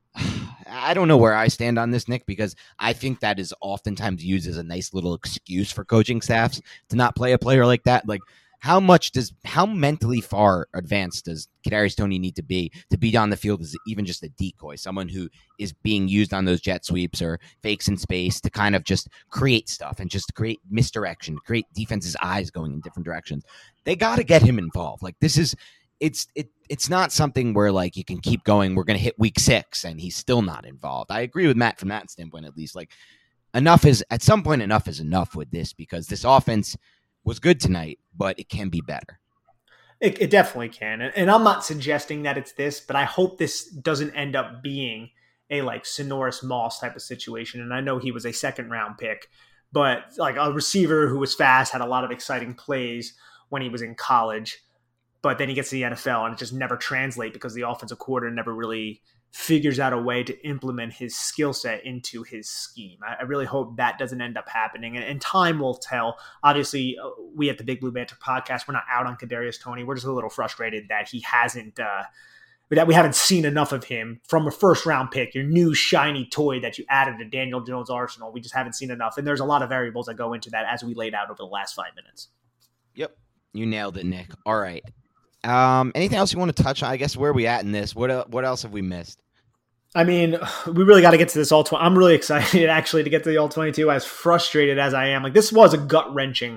Speaker 3: I don't know where I stand on this, Nick, because I think that is oftentimes used as a nice little excuse for coaching staffs to not play a player like that. Like, how mentally far advanced does Kadarius Toney need to be on the field as even just a decoy, someone who is being used on those jet sweeps or fakes in space to kind of just create stuff and just create misdirection, create defenses' eyes going in different directions? They got to get him involved. Like, this is it's not something where like you can keep going. We're going to hit week 6 and he's still not involved. I agree with Matt from that standpoint, at least. Like, at some point enough is enough with this, because this offense was good tonight, but it can be better.
Speaker 4: It definitely can. And I'm not suggesting that it's this, but I hope this doesn't end up being a like Sonoris Moss type of situation. And I know he was a 2nd round pick, but like a receiver who was fast, had a lot of exciting plays when he was in college, but then he gets to the NFL and it just never translates because the offensive coordinator never really figures out a way to implement his skill set into his scheme. I really hope that doesn't end up happening, and time will tell. Obviously, we at the Big Blue Banter podcast, we're not out on Kadarius Toney. We're just a little frustrated that he hasn't, that we haven't seen enough of him from a first round pick, your new shiny toy that you added to Daniel Jones' arsenal. We just haven't seen enough, and there's a lot of variables that go into that, as we laid out over the last 5 minutes.
Speaker 3: Yep, you nailed it, Nick. All right. Anything else you want to touch on? I guess where are we at in this? What else have we missed?
Speaker 4: I mean, we really got to get to this all. I'm really excited actually to get to the all 22. As frustrated as I am, like, this was a gut wrenching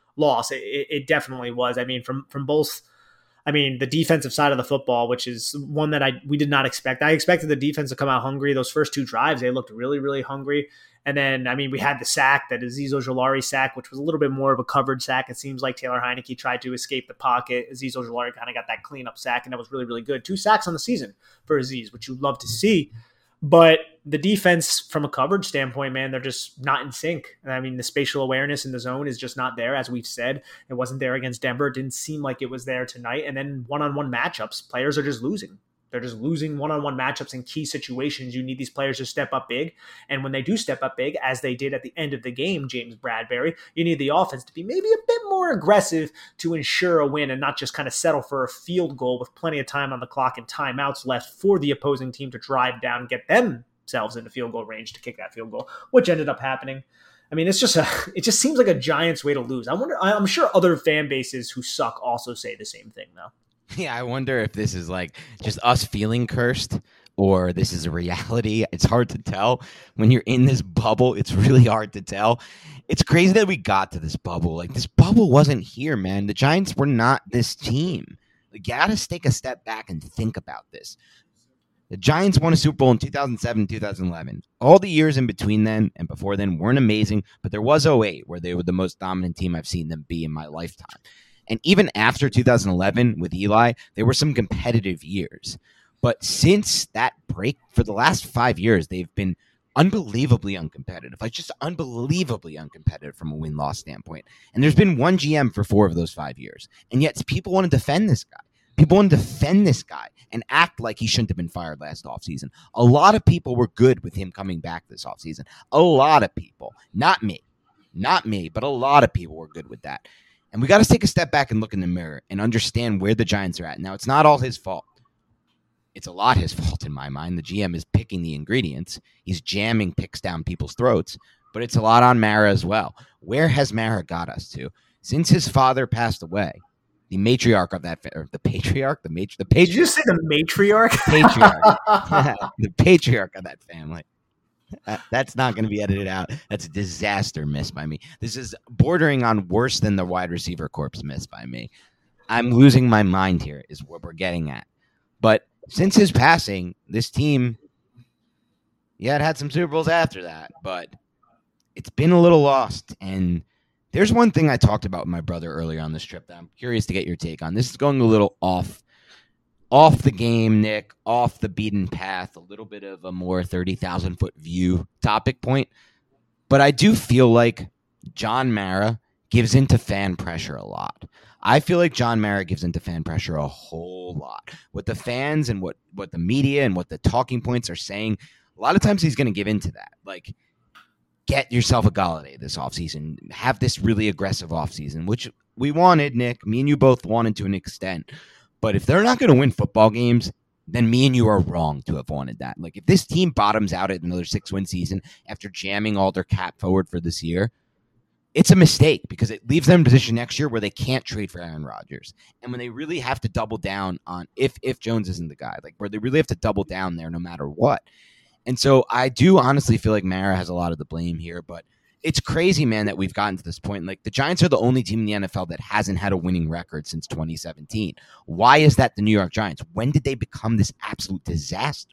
Speaker 4: loss. It definitely was. I mean, from both. I mean, the defensive side of the football, which is one that we did not expect. I expected the defense to come out hungry. Those first 2 drives, they looked really, really hungry. And then, I mean, we had the sack, that Azeez Ojulari sack, which was a little bit more of a covered sack. It seems like Taylor Heineke tried to escape the pocket. Azeez Ojulari kind of got that cleanup sack, and that was really, really good. 2 sacks on the season for Azeez, which you'd love to see. But the defense, from a coverage standpoint, man, they're just not in sync. I mean, the spatial awareness in the zone is just not there, as we've said. It wasn't there against Denver. It didn't seem like it was there tonight. And then one-on-one matchups, players are just losing. They're just losing one-on-one matchups in key situations. You need these players to step up big. And when they do step up big, as they did at the end of the game, James Bradberry, you need the offense to be maybe a bit more aggressive to ensure a win and not just kind of settle for a field goal with plenty of time on the clock and timeouts left for the opposing team to drive down and get themselves into field goal range to kick that field goal, which ended up happening. I mean, it just seems like a Giants way to lose. I'm sure other fan bases who suck also say the same thing, though.
Speaker 3: Yeah, I wonder if this is like just us feeling cursed or this is a reality. It's hard to tell. When you're in this bubble, it's really hard to tell. It's crazy that we got to this bubble. Like, this bubble wasn't here, man. The Giants were not this team. You got to take a step back and think about this. The Giants won a Super Bowl in 2007, 2011. All the years in between then and before then weren't amazing, but there was 2008 where they were the most dominant team I've seen them be in my lifetime. And even after 2011 with Eli, there were some competitive years. But since that break, for the last 5 years, they've been unbelievably uncompetitive. Like, just unbelievably uncompetitive from a win-loss standpoint. And there's been one GM for 4 of those 5 years. And yet people want to defend this guy. People want to defend this guy and act like he shouldn't have been fired last offseason. A lot of people were good with him coming back this offseason. A lot of people. Not me, but a lot of people were good with that. And we got to take a step back and look in the mirror and understand where the Giants are at. Now, it's not all his fault. It's a lot his fault in my mind. The GM is picking the ingredients. He's jamming picks down people's throats. But it's a lot on Mara as well. Where has Mara got us to? Since his father passed away, the matriarch of that, or the patriarch, the patriarch.
Speaker 4: Did you say the matriarch?
Speaker 3: Patriarch. The patriarch of that family. That's not going to be edited out. That's a disaster miss by me. This is bordering on worse than the wide receiver corpse miss by me. I'm losing my mind here is what we're getting at. But since his passing, this team, yeah, it had some Super Bowls after that, but it's been a little lost. And there's one thing I talked about with my brother earlier on this trip that I'm curious to get your take on. This is going a little off the game, Nick, off the beaten path, a little bit of a more 30,000-foot view topic point. But I do feel like John Mara gives into fan pressure a lot. I feel like John Mara gives into fan pressure a whole lot. What the fans and what the media and what the talking points are saying, a lot of times he's going to give into that. Like, get yourself a Golladay this offseason. Have this really aggressive offseason, which we wanted, Nick. Me and you both wanted to an extent. But if they're not going to win football games, then me and you are wrong to have wanted that. Like, if this team bottoms out at another 6-win season after jamming all their cap forward for this year, it's a mistake because it leaves them in a position next year where they can't trade for Aaron Rodgers. And when they really have to double down on if Jones isn't the guy, like where they really have to double down there no matter what. And so I do honestly feel like Mara has a lot of the blame here, but it's crazy, man, that we've gotten to this point. Like, the Giants are the only team in the NFL that hasn't had a winning record since 2017. Why is that the New York Giants? When did they become this absolute disaster?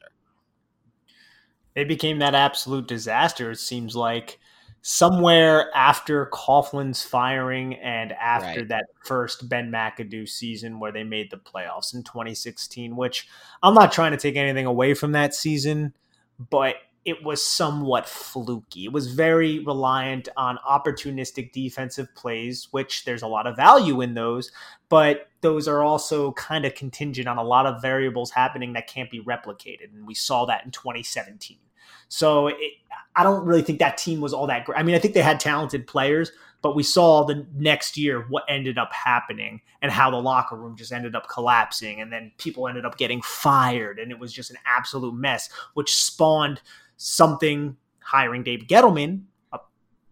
Speaker 4: They became that absolute disaster, it seems like, somewhere after Coughlin's firing and after that first Ben McAdoo season where they made the playoffs in 2016, which I'm not trying to take anything away from that season, but it was somewhat fluky. It was very reliant on opportunistic defensive plays, which there's a lot of value in those, but those are also kind of contingent on a lot of variables happening that can't be replicated. And we saw that in 2017. So I don't really think that team was all that great. I mean, I think they had talented players, but we saw the next year what ended up happening and how the locker room just ended up collapsing. And then people ended up getting fired. And it was just an absolute mess, which spawned something, hiring Dave Gettleman,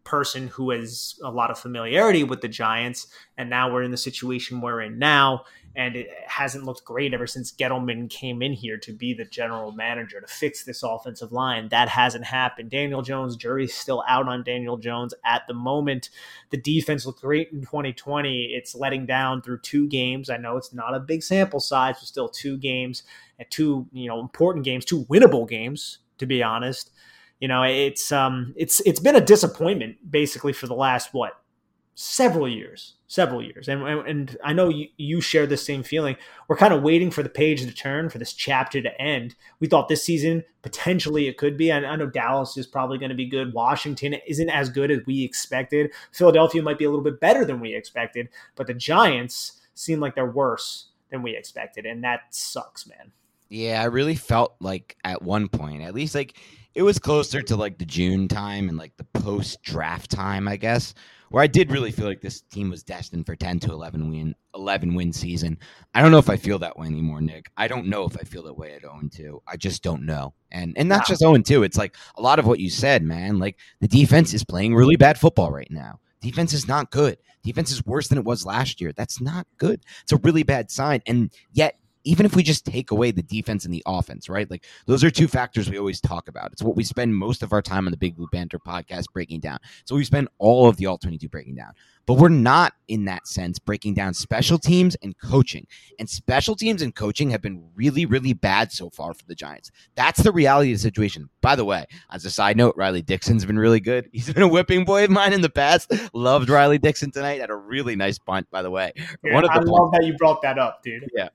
Speaker 4: person who has a lot of familiarity with the Giants, and now we're in the situation we're in now, and it hasn't looked great ever since Gettleman came in here to be the general manager to fix this offensive line. That hasn't happened. Daniel Jones, jury's still out on Daniel Jones at the moment. The defense looked great in 2020. It's letting down through 2 games. I know it's not a big sample size, but still 2 games and 2, important games, 2 winnable games, to be honest. It's been a disappointment basically for the last several years. And I know you share the same feeling. We're kind of waiting for the page to turn, for this chapter to end. We thought this season, potentially it could be. I know Dallas is probably going to be good. Washington isn't as good as we expected. Philadelphia might be a little bit better than we expected, but the Giants seem like they're worse than we expected. And that sucks, man.
Speaker 3: Yeah, I really felt like at one point, at least it was closer to the June time and the post draft time, I guess, where I did really feel like this team was destined for 10 to 11 win season. I don't know if I feel that way anymore, Nick. I don't know if I feel that way at 0-2. I just don't know. And not just 0-2. It's a lot of what you said, man. The defense is playing really bad football right now. Defense is not good. Defense is worse than it was last year. That's not good. It's a really bad sign. And yet, even if we just take away the defense and the offense, right? Those are 2 factors we always talk about. It's what we spend most of our time on the Big Blue Banter podcast breaking down. So we spend all of the All-22 breaking down. But we're not, in that sense, breaking down special teams and coaching. And special teams and coaching have been really, really bad so far for the Giants. That's the reality of the situation. By the way, as a side note, Riley Dixon's been really good. He's been a whipping boy of mine in the past. Loved Riley Dixon tonight. Had a really nice punt, by the way.
Speaker 4: Yeah, I love that you brought that up, dude.
Speaker 3: Yeah.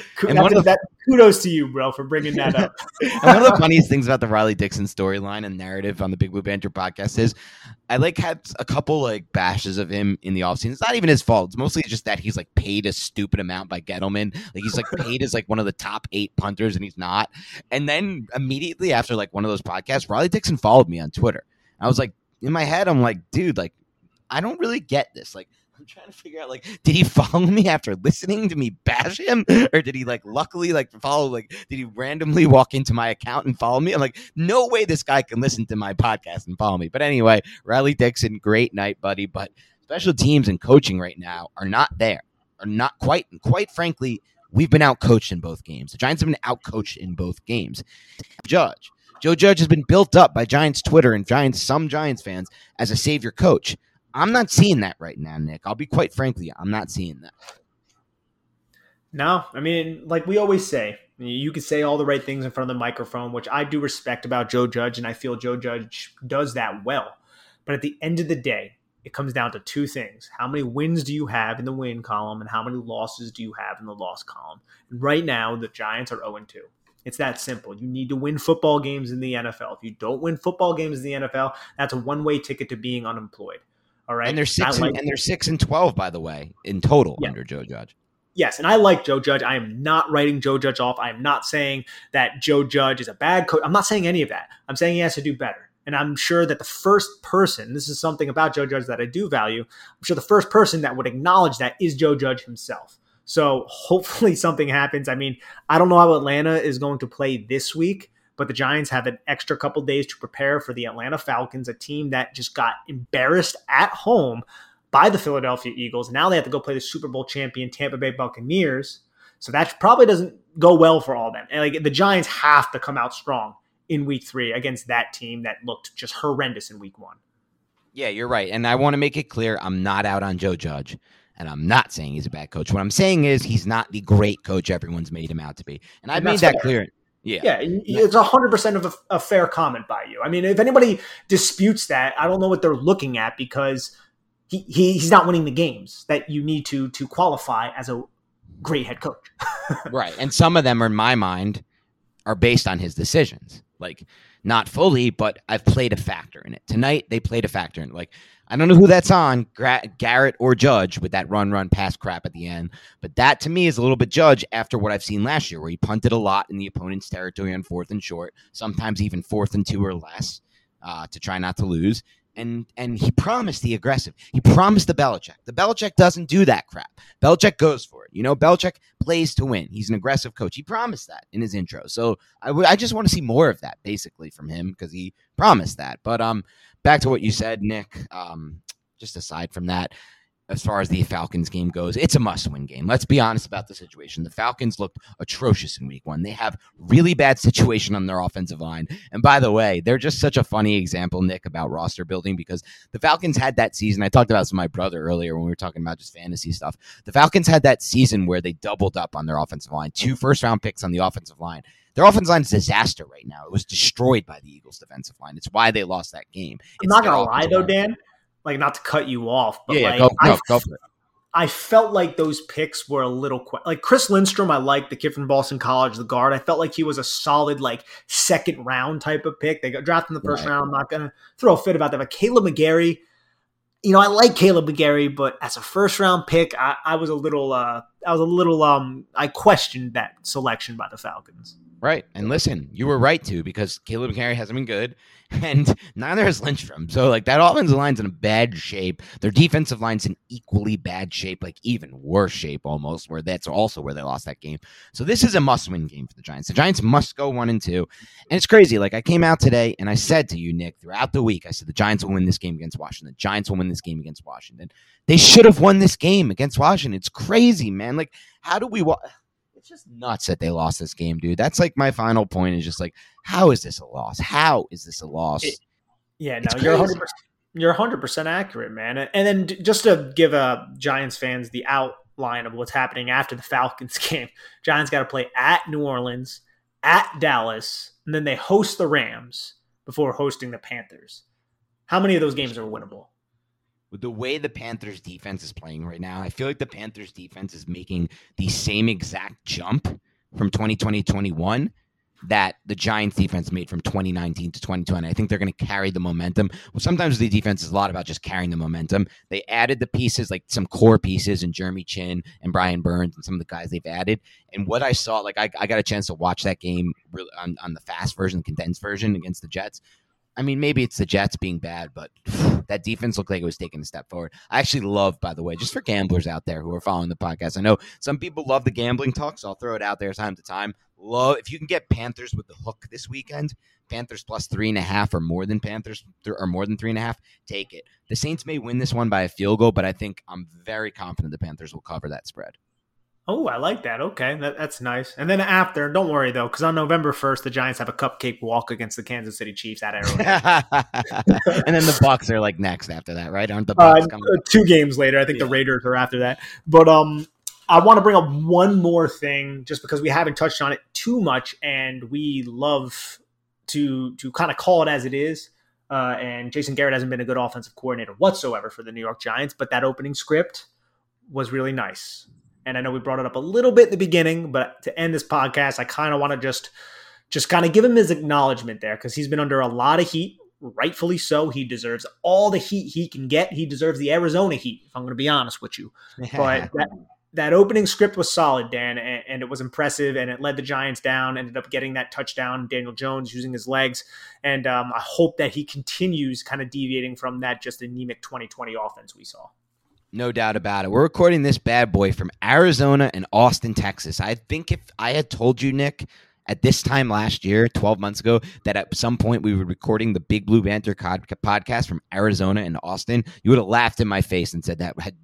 Speaker 4: Kudos to you, bro, for bringing that up.
Speaker 3: And one of the funniest things about the Riley Dixon storyline and narrative on the Big Blue Banter podcast is I had a couple bashes of him in the offseason. It's not even his fault. It's mostly just that he's paid a stupid amount by Gettleman. He's paid as one of the top 8 punters, and he's not. And then immediately after one of those podcasts, Riley Dixon followed me on Twitter. I was in my head, I'm dude, I don't really get this. I'm trying to figure out, did he follow me after listening to me bash him? Or did he, luckily, follow, did he randomly walk into my account and follow me? I'm no way this guy can listen to my podcast and follow me. But anyway, Riley Dixon, great night, buddy. But special teams and coaching right now are not there. Are not quite. And quite frankly, we've been outcoached in both games. The Giants have been outcoached in both games. Joe Judge has been built up by Giants Twitter and some Giants fans as a savior coach. I'm not seeing that right now, Nick. I'll be quite frank with you. I'm not seeing that.
Speaker 4: No, I mean, we always say, you can say all the right things in front of the microphone, which I do respect about Joe Judge, and I feel Joe Judge does that well. But at the end of the day, it comes down to 2 things. How many wins do you have in the win column, and how many losses do you have in the loss column? And right now, the Giants are 0-2. It's that simple. You need to win football games in the NFL. If you don't win football games in the NFL, that's a one-way ticket to being unemployed. All right.
Speaker 3: And they're 6-12, by the way, in total under Joe Judge.
Speaker 4: Yes, and I like Joe Judge. I am not writing Joe Judge off. I am not saying that Joe Judge is a bad coach. I'm not saying any of that. I'm saying he has to do better. And I'm sure that the first person, this is something about Joe Judge that I do value, I'm sure the first person that would acknowledge that is Joe Judge himself. So hopefully something happens. I mean, I don't know how Atlanta is going to play this week, but the Giants have an extra couple days to prepare for the Atlanta Falcons, a team that just got embarrassed at home by the Philadelphia Eagles. Now they have to go play the Super Bowl champion Tampa Bay Buccaneers. So that probably doesn't go well for all of them. And the Giants have to come out strong in week 3 against that team that looked just horrendous in week 1.
Speaker 3: Yeah, you're right. And I want to make it clear, I'm not out on Joe Judge. And I'm not saying he's a bad coach. What I'm saying is he's not the great coach everyone's made him out to be. And I've made that clear. Yeah,
Speaker 4: it's 100% of a fair comment by you. I mean, if anybody disputes that, I don't know what they're looking at, because he's not winning the games that you need to qualify as a great head coach.
Speaker 3: Right, and some of them, in my mind, are based on his decisions. Not fully, but I've played a factor in it. Tonight, they played a factor in it. I don't know who that's on, Garrett or Judge, with that run, pass crap at the end. But that, to me, is a little bit Judge after what I've seen last year, where he punted a lot in the opponent's territory on 4th and short, sometimes even 4th and 2 or less, to try not to lose. And he promised the aggressive. He promised the Belichick. The Belichick doesn't do that crap. Belichick goes for it. Belichick plays to win. He's an aggressive coach. He promised that in his intro. So I just want to see more of that, basically, from him because he promised that. But back to what you said, Nick, just aside from that, as far as the Falcons game goes, it's a must-win game. Let's be honest about the situation. The Falcons looked atrocious in week 1. They have really bad situation on their offensive line. And by the way, they're just such a funny example, Nick, about roster building because the Falcons had that season. I talked about this with my brother earlier when we were talking about just fantasy stuff. The Falcons had that season where they doubled up on their offensive line. 2 first-round picks on the offensive line. Their offensive line is a disaster right now. It was destroyed by the Eagles' defensive line. It's why they lost that game.
Speaker 4: I'm not going to lie, though, Dan. Like, not to cut you off, but
Speaker 3: go for it.
Speaker 4: I felt like those picks were a little like Chris Lindstrom. I like the kid from Boston College, the guard. I felt like he was a solid, like, second round type of pick. They got drafted in the first round. I'm not going to throw a fit about that. But Caleb McGarry, I like Caleb McGarry, but as a first round pick, I was a little, I questioned that selection by the Falcons.
Speaker 3: Right. And listen, you were right too, because Caleb McGarry hasn't been good, and neither has Lindstrom. So, like, that offensive line's in a bad shape. Their defensive line's in equally bad shape, like even worse shape almost, where that's also where they lost that game. So this is a must-win game for the Giants. The Giants must go 1-2. And it's crazy. Like, I came out today and I said to you, Nick, throughout the week, I said the Giants will win this game against Washington. The Giants will win this game against Washington. They should have won this game against Washington. It's crazy, man. Like, how do we It's just nuts that they lost this game, dude. That's like my final point is just like, how is this a loss? How is this a loss?
Speaker 4: You're 100% accurate, man. And then just to give Giants fans the outline of what's happening after the Falcons game, Giants got to play at New Orleans, at Dallas, and then they host the Rams before hosting the Panthers. How many of those games are winnable?
Speaker 3: With the way the Panthers defense is playing right now, I feel like the Panthers defense is making the same exact jump from 2020 to 2021 that the Giants defense made from 2019 to 2020. I think they're going to carry the momentum. Well, sometimes the defense is a lot about just carrying the momentum. They added the pieces, like some core pieces, and Jeremy Chin and Brian Burns and some of the guys they've added. And what I saw, like I got a chance to watch that game on the fast version, condensed version against the Jets. I mean, maybe it's the Jets being bad, but that defense looked like it was taking a step forward. I actually love, by the way, just for gamblers out there who are following the podcast, I know some people love the gambling talk, so I'll throw it out there time to time. If you can get Panthers with the hook this weekend, Panthers plus 3.5 or more than Panthers or more than 3.5, take it. The Saints may win this one by a field goal, but I think I'm very confident the Panthers will cover that spread.
Speaker 4: Oh, I like that. Okay, that's nice. And then after, don't worry, though, because on November 1st, the Giants have a cupcake walk against the Kansas City Chiefs at Arrowhead.
Speaker 3: And then the Bucs are like next after that, right? Aren't the Bucs coming?
Speaker 4: 2 games later. I think the Raiders are after that. But I want to bring up one more thing just because we haven't touched on it too much, and we love to kind of call it as it is. And Jason Garrett hasn't been a good offensive coordinator whatsoever for the New York Giants, but that opening script was really nice. And I know we brought it up a little bit in the beginning, but to end this podcast, I kind of want to just kind of give him his acknowledgement there because he's been under a lot of heat, rightfully so. He deserves all the heat he can get. He deserves the Arizona heat, if I'm going to be honest with you. But that opening script was solid, Dan, and it was impressive, and it led the Giants down, ended up getting that touchdown, Daniel Jones using his legs, and I hope that he continues kind of deviating from that just anemic 2020 offense we saw.
Speaker 3: No doubt about it. We're recording this bad boy from Arizona and Austin, Texas. I think if I had told you, Nick, at this time last year, 12 months ago, that at some point we were recording the Big Blue Banter podcast from Arizona and Austin, you would have laughed in my face and said that had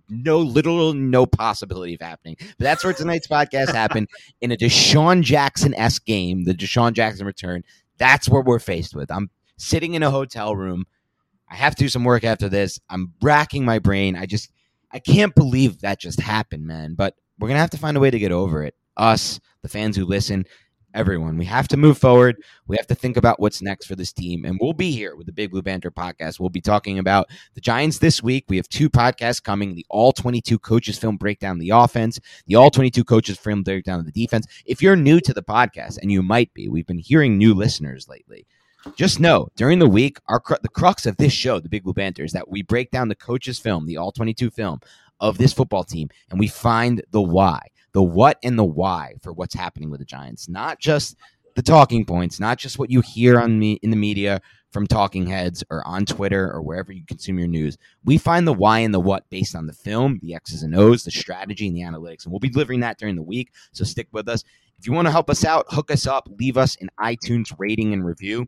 Speaker 3: no possibility of happening. But that's where tonight's podcast happened in a Deshaun Jackson-esque game, the Deshaun Jackson return. That's what we're faced with. I'm sitting in a hotel room. I have to do some work after this. I'm racking my brain. I can't believe that just happened, man. But we're going to have to find a way to get over it. Us, the fans who listen, everyone. We have to move forward. We have to think about what's next for this team. And we'll be here with the Big Blue Banter podcast. We'll be talking about the Giants this week. We have 2 podcasts coming. The All-22 Coaches Film Breakdown the offense. The All-22 Coaches Film Breakdown of the defense. If you're new to the podcast, and you might be, we've been hearing new listeners lately. Just know, during the week, the crux of this show, the Big Blue Banter, is that we break down the coaches' film, the All-22 film of this football team, and we find the why, the what and the why for what's happening with the Giants. Not just the talking points, not just what you hear in the media from talking heads or on Twitter or wherever you consume your news. We find the why and the what based on the film, the X's and O's, the strategy, and the analytics. And we'll be delivering that during the week, so stick with us. If you want to help us out, hook us up, leave us an iTunes rating and review.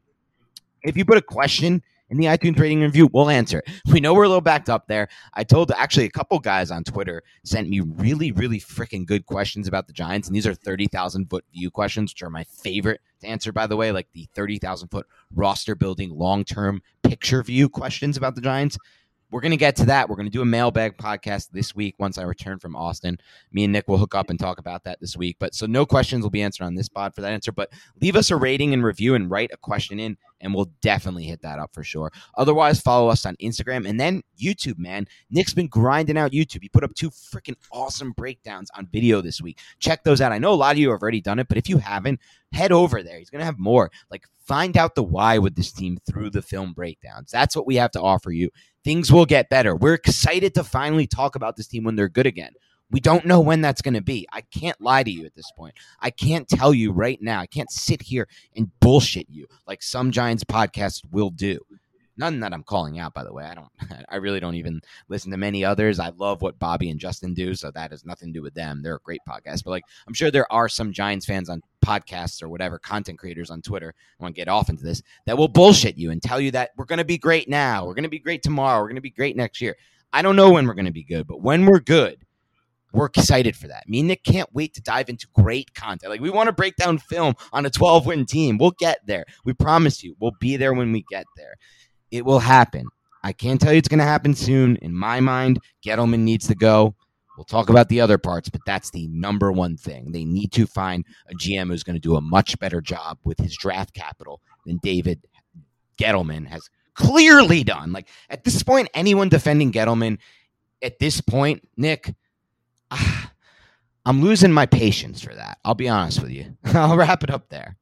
Speaker 3: If you put a question in the iTunes rating and review, we'll answer it. We know we're a little backed up there. I told actually a couple guys on Twitter sent me really, really freaking good questions about the Giants, and these are 30,000-foot view questions, which are my favorite to answer, by the way, like the 30,000-foot roster building long-term picture view questions about the Giants. We're going to get to that. We're going to do a mailbag podcast this week once I return from Austin. Me and Nick will hook up and talk about that this week. But so no questions will be answered on this pod for that answer. But leave us a rating and review and write a question in, and we'll definitely hit that up for sure. Otherwise, follow us on Instagram and then YouTube, man. Nick's been grinding out YouTube. He put up 2 freaking awesome breakdowns on video this week. Check those out. I know a lot of you have already done it, but if you haven't, head over there. He's going to have more. Like, find out the why with this team through the film breakdowns. That's what we have to offer you. Things will get better. We're excited to finally talk about this team when they're good again. We don't know when that's going to be. I can't lie to you at this point. I can't tell you right now. I can't sit here and bullshit you like some Giants podcasts will do. None that I'm calling out, by the way. I really don't even listen to many others. I love what Bobby and Justin do, so that has nothing to do with them. They're a great podcast. But like, I'm sure there are some Giants fans on podcasts or whatever, content creators on Twitter, I want to get off into this, that will bullshit you and tell you that we're going to be great now, we're going to be great tomorrow, we're going to be great next year. I don't know when we're going to be good, but when we're good, we're excited for that. Me and Nick can't wait to dive into great content. Like, we want to break down film on a 12-win team. We'll get there. We promise you. We'll be there when we get there. It will happen. I can't tell you it's going to happen soon. In my mind, Gettleman needs to go. We'll talk about the other parts, but that's the number one thing. They need to find a GM who's going to do a much better job with his draft capital than David Gettleman has clearly done. Like, at this point, anyone defending Gettleman at this point, Nick, I'm losing my patience for that. I'll be honest with you. I'll wrap it up there.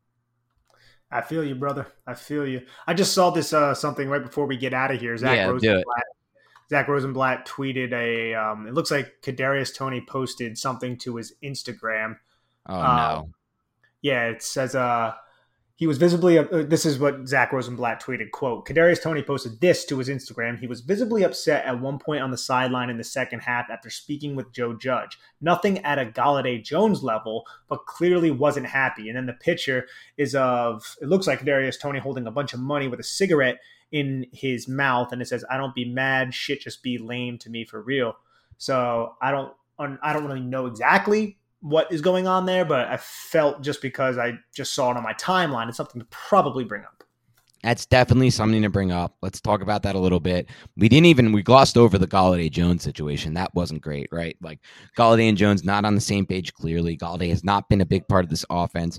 Speaker 4: I feel you, brother. I feel you. I just saw this something right before we get out of here. Zach Rosenblatt tweeted it looks like Kadarius Toney posted something to his Instagram.
Speaker 3: Oh, no.
Speaker 4: Yeah, it says he was visibly this is what Zach Rosenblatt tweeted, quote, Kadarius Toney posted this to his Instagram. He was visibly upset at one point on the sideline in the second half after speaking with Joe Judge. Nothing at a Galladay Jones level, but clearly wasn't happy. And then the picture is of, it looks like Kadarius Toney holding a bunch of money with a cigarette in his mouth, and it says, I don't be mad, shit just be lame to me for real. So I don't really know exactly what is going on there, but I felt, just because I just saw it on my timeline, it's something to probably bring up.
Speaker 3: That's definitely something to bring up. Let's talk about that a little bit. We glossed over the Galladay Jones situation. That wasn't great, right? Like, Galladay and Jones not on the same page, clearly. Galladay has not been a big part of this offense.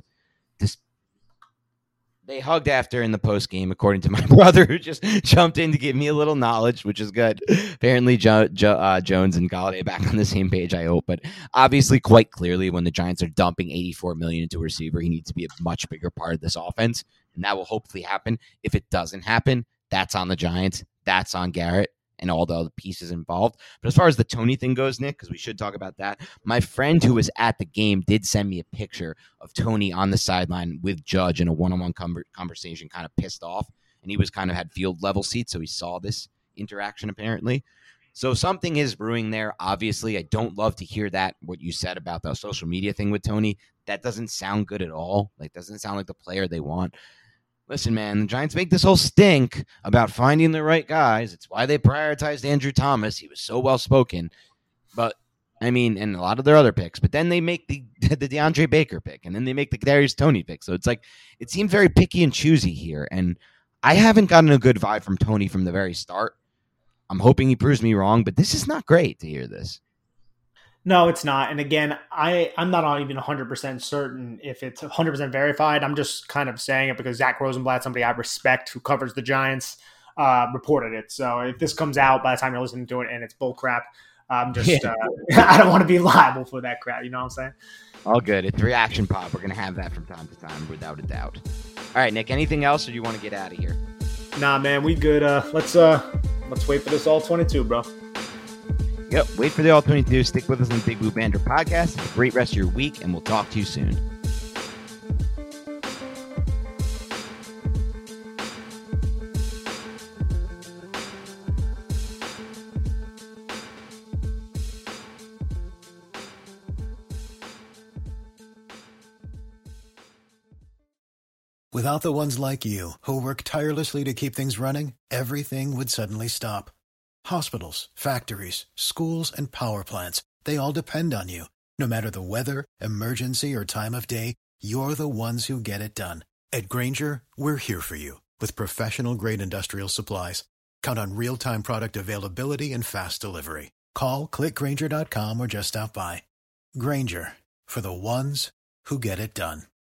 Speaker 3: They hugged after in the post game, according to my brother, who just jumped in to give me a little knowledge, which is good. Apparently, Jones and Galladay back on the same page, I hope. But obviously, quite clearly, when the Giants are dumping $84 million into a receiver, he needs to be a much bigger part of this offense, and that will hopefully happen. If it doesn't happen, that's on the Giants. That's on Garrett and all the other pieces involved. But as far as the Toney thing goes, Nick, because we should talk about that, my friend who was at the game did send me a picture of Toney on the sideline with Judge in a one-on-one conversation, kind of pissed off, and he was kind of had field level seats, so he saw this interaction apparently. So something is brewing there. Obviously, I don't love to hear that, what you said about the social media thing with Toney. That doesn't sound good at all. Like, doesn't sound like the player they want. Listen, man, the Giants make this whole stink about finding the right guys. It's why they prioritized Andrew Thomas. He was so well-spoken. But, I mean, and a lot of their other picks. But then they make the DeAndre Baker pick, and then they make the Kadarius Toney pick. So it's like, it seemed very picky and choosy here. And I haven't gotten a good vibe from Toney from the very start. I'm hoping he proves me wrong, but this is not great to hear this.
Speaker 4: No, it's not. And again, I'm not even 100% certain if it's 100% verified. I'm just kind of saying it because Zach Rosenblatt, somebody I respect who covers the Giants, reported it. So if this comes out by the time you're listening to it and it's bull crap, I'm just I don't want to be liable for that crap. You know what I'm saying?
Speaker 3: All good. It's Reaction Pop. We're going to have that from time to time, without a doubt. All right, Nick, anything else, or do you want to get out of here?
Speaker 4: Nah, man, we good. Let's wait for this all 22, bro.
Speaker 3: Yep, wait for the All 22. Stick with us on the Big Blue Banter podcast. Have a great rest of your week, and we'll talk to you soon.
Speaker 9: Without the ones like you, who work tirelessly to keep things running, everything would suddenly stop. Hospitals, factories, schools, and power plants, they all depend on you. No matter the weather, emergency, or time of day, you're the ones who get it done. At Grainger, we're here for you with professional-grade industrial supplies. Count on real-time product availability and fast delivery. Call, click Grainger.com, or just stop by. Grainger, for the ones who get it done.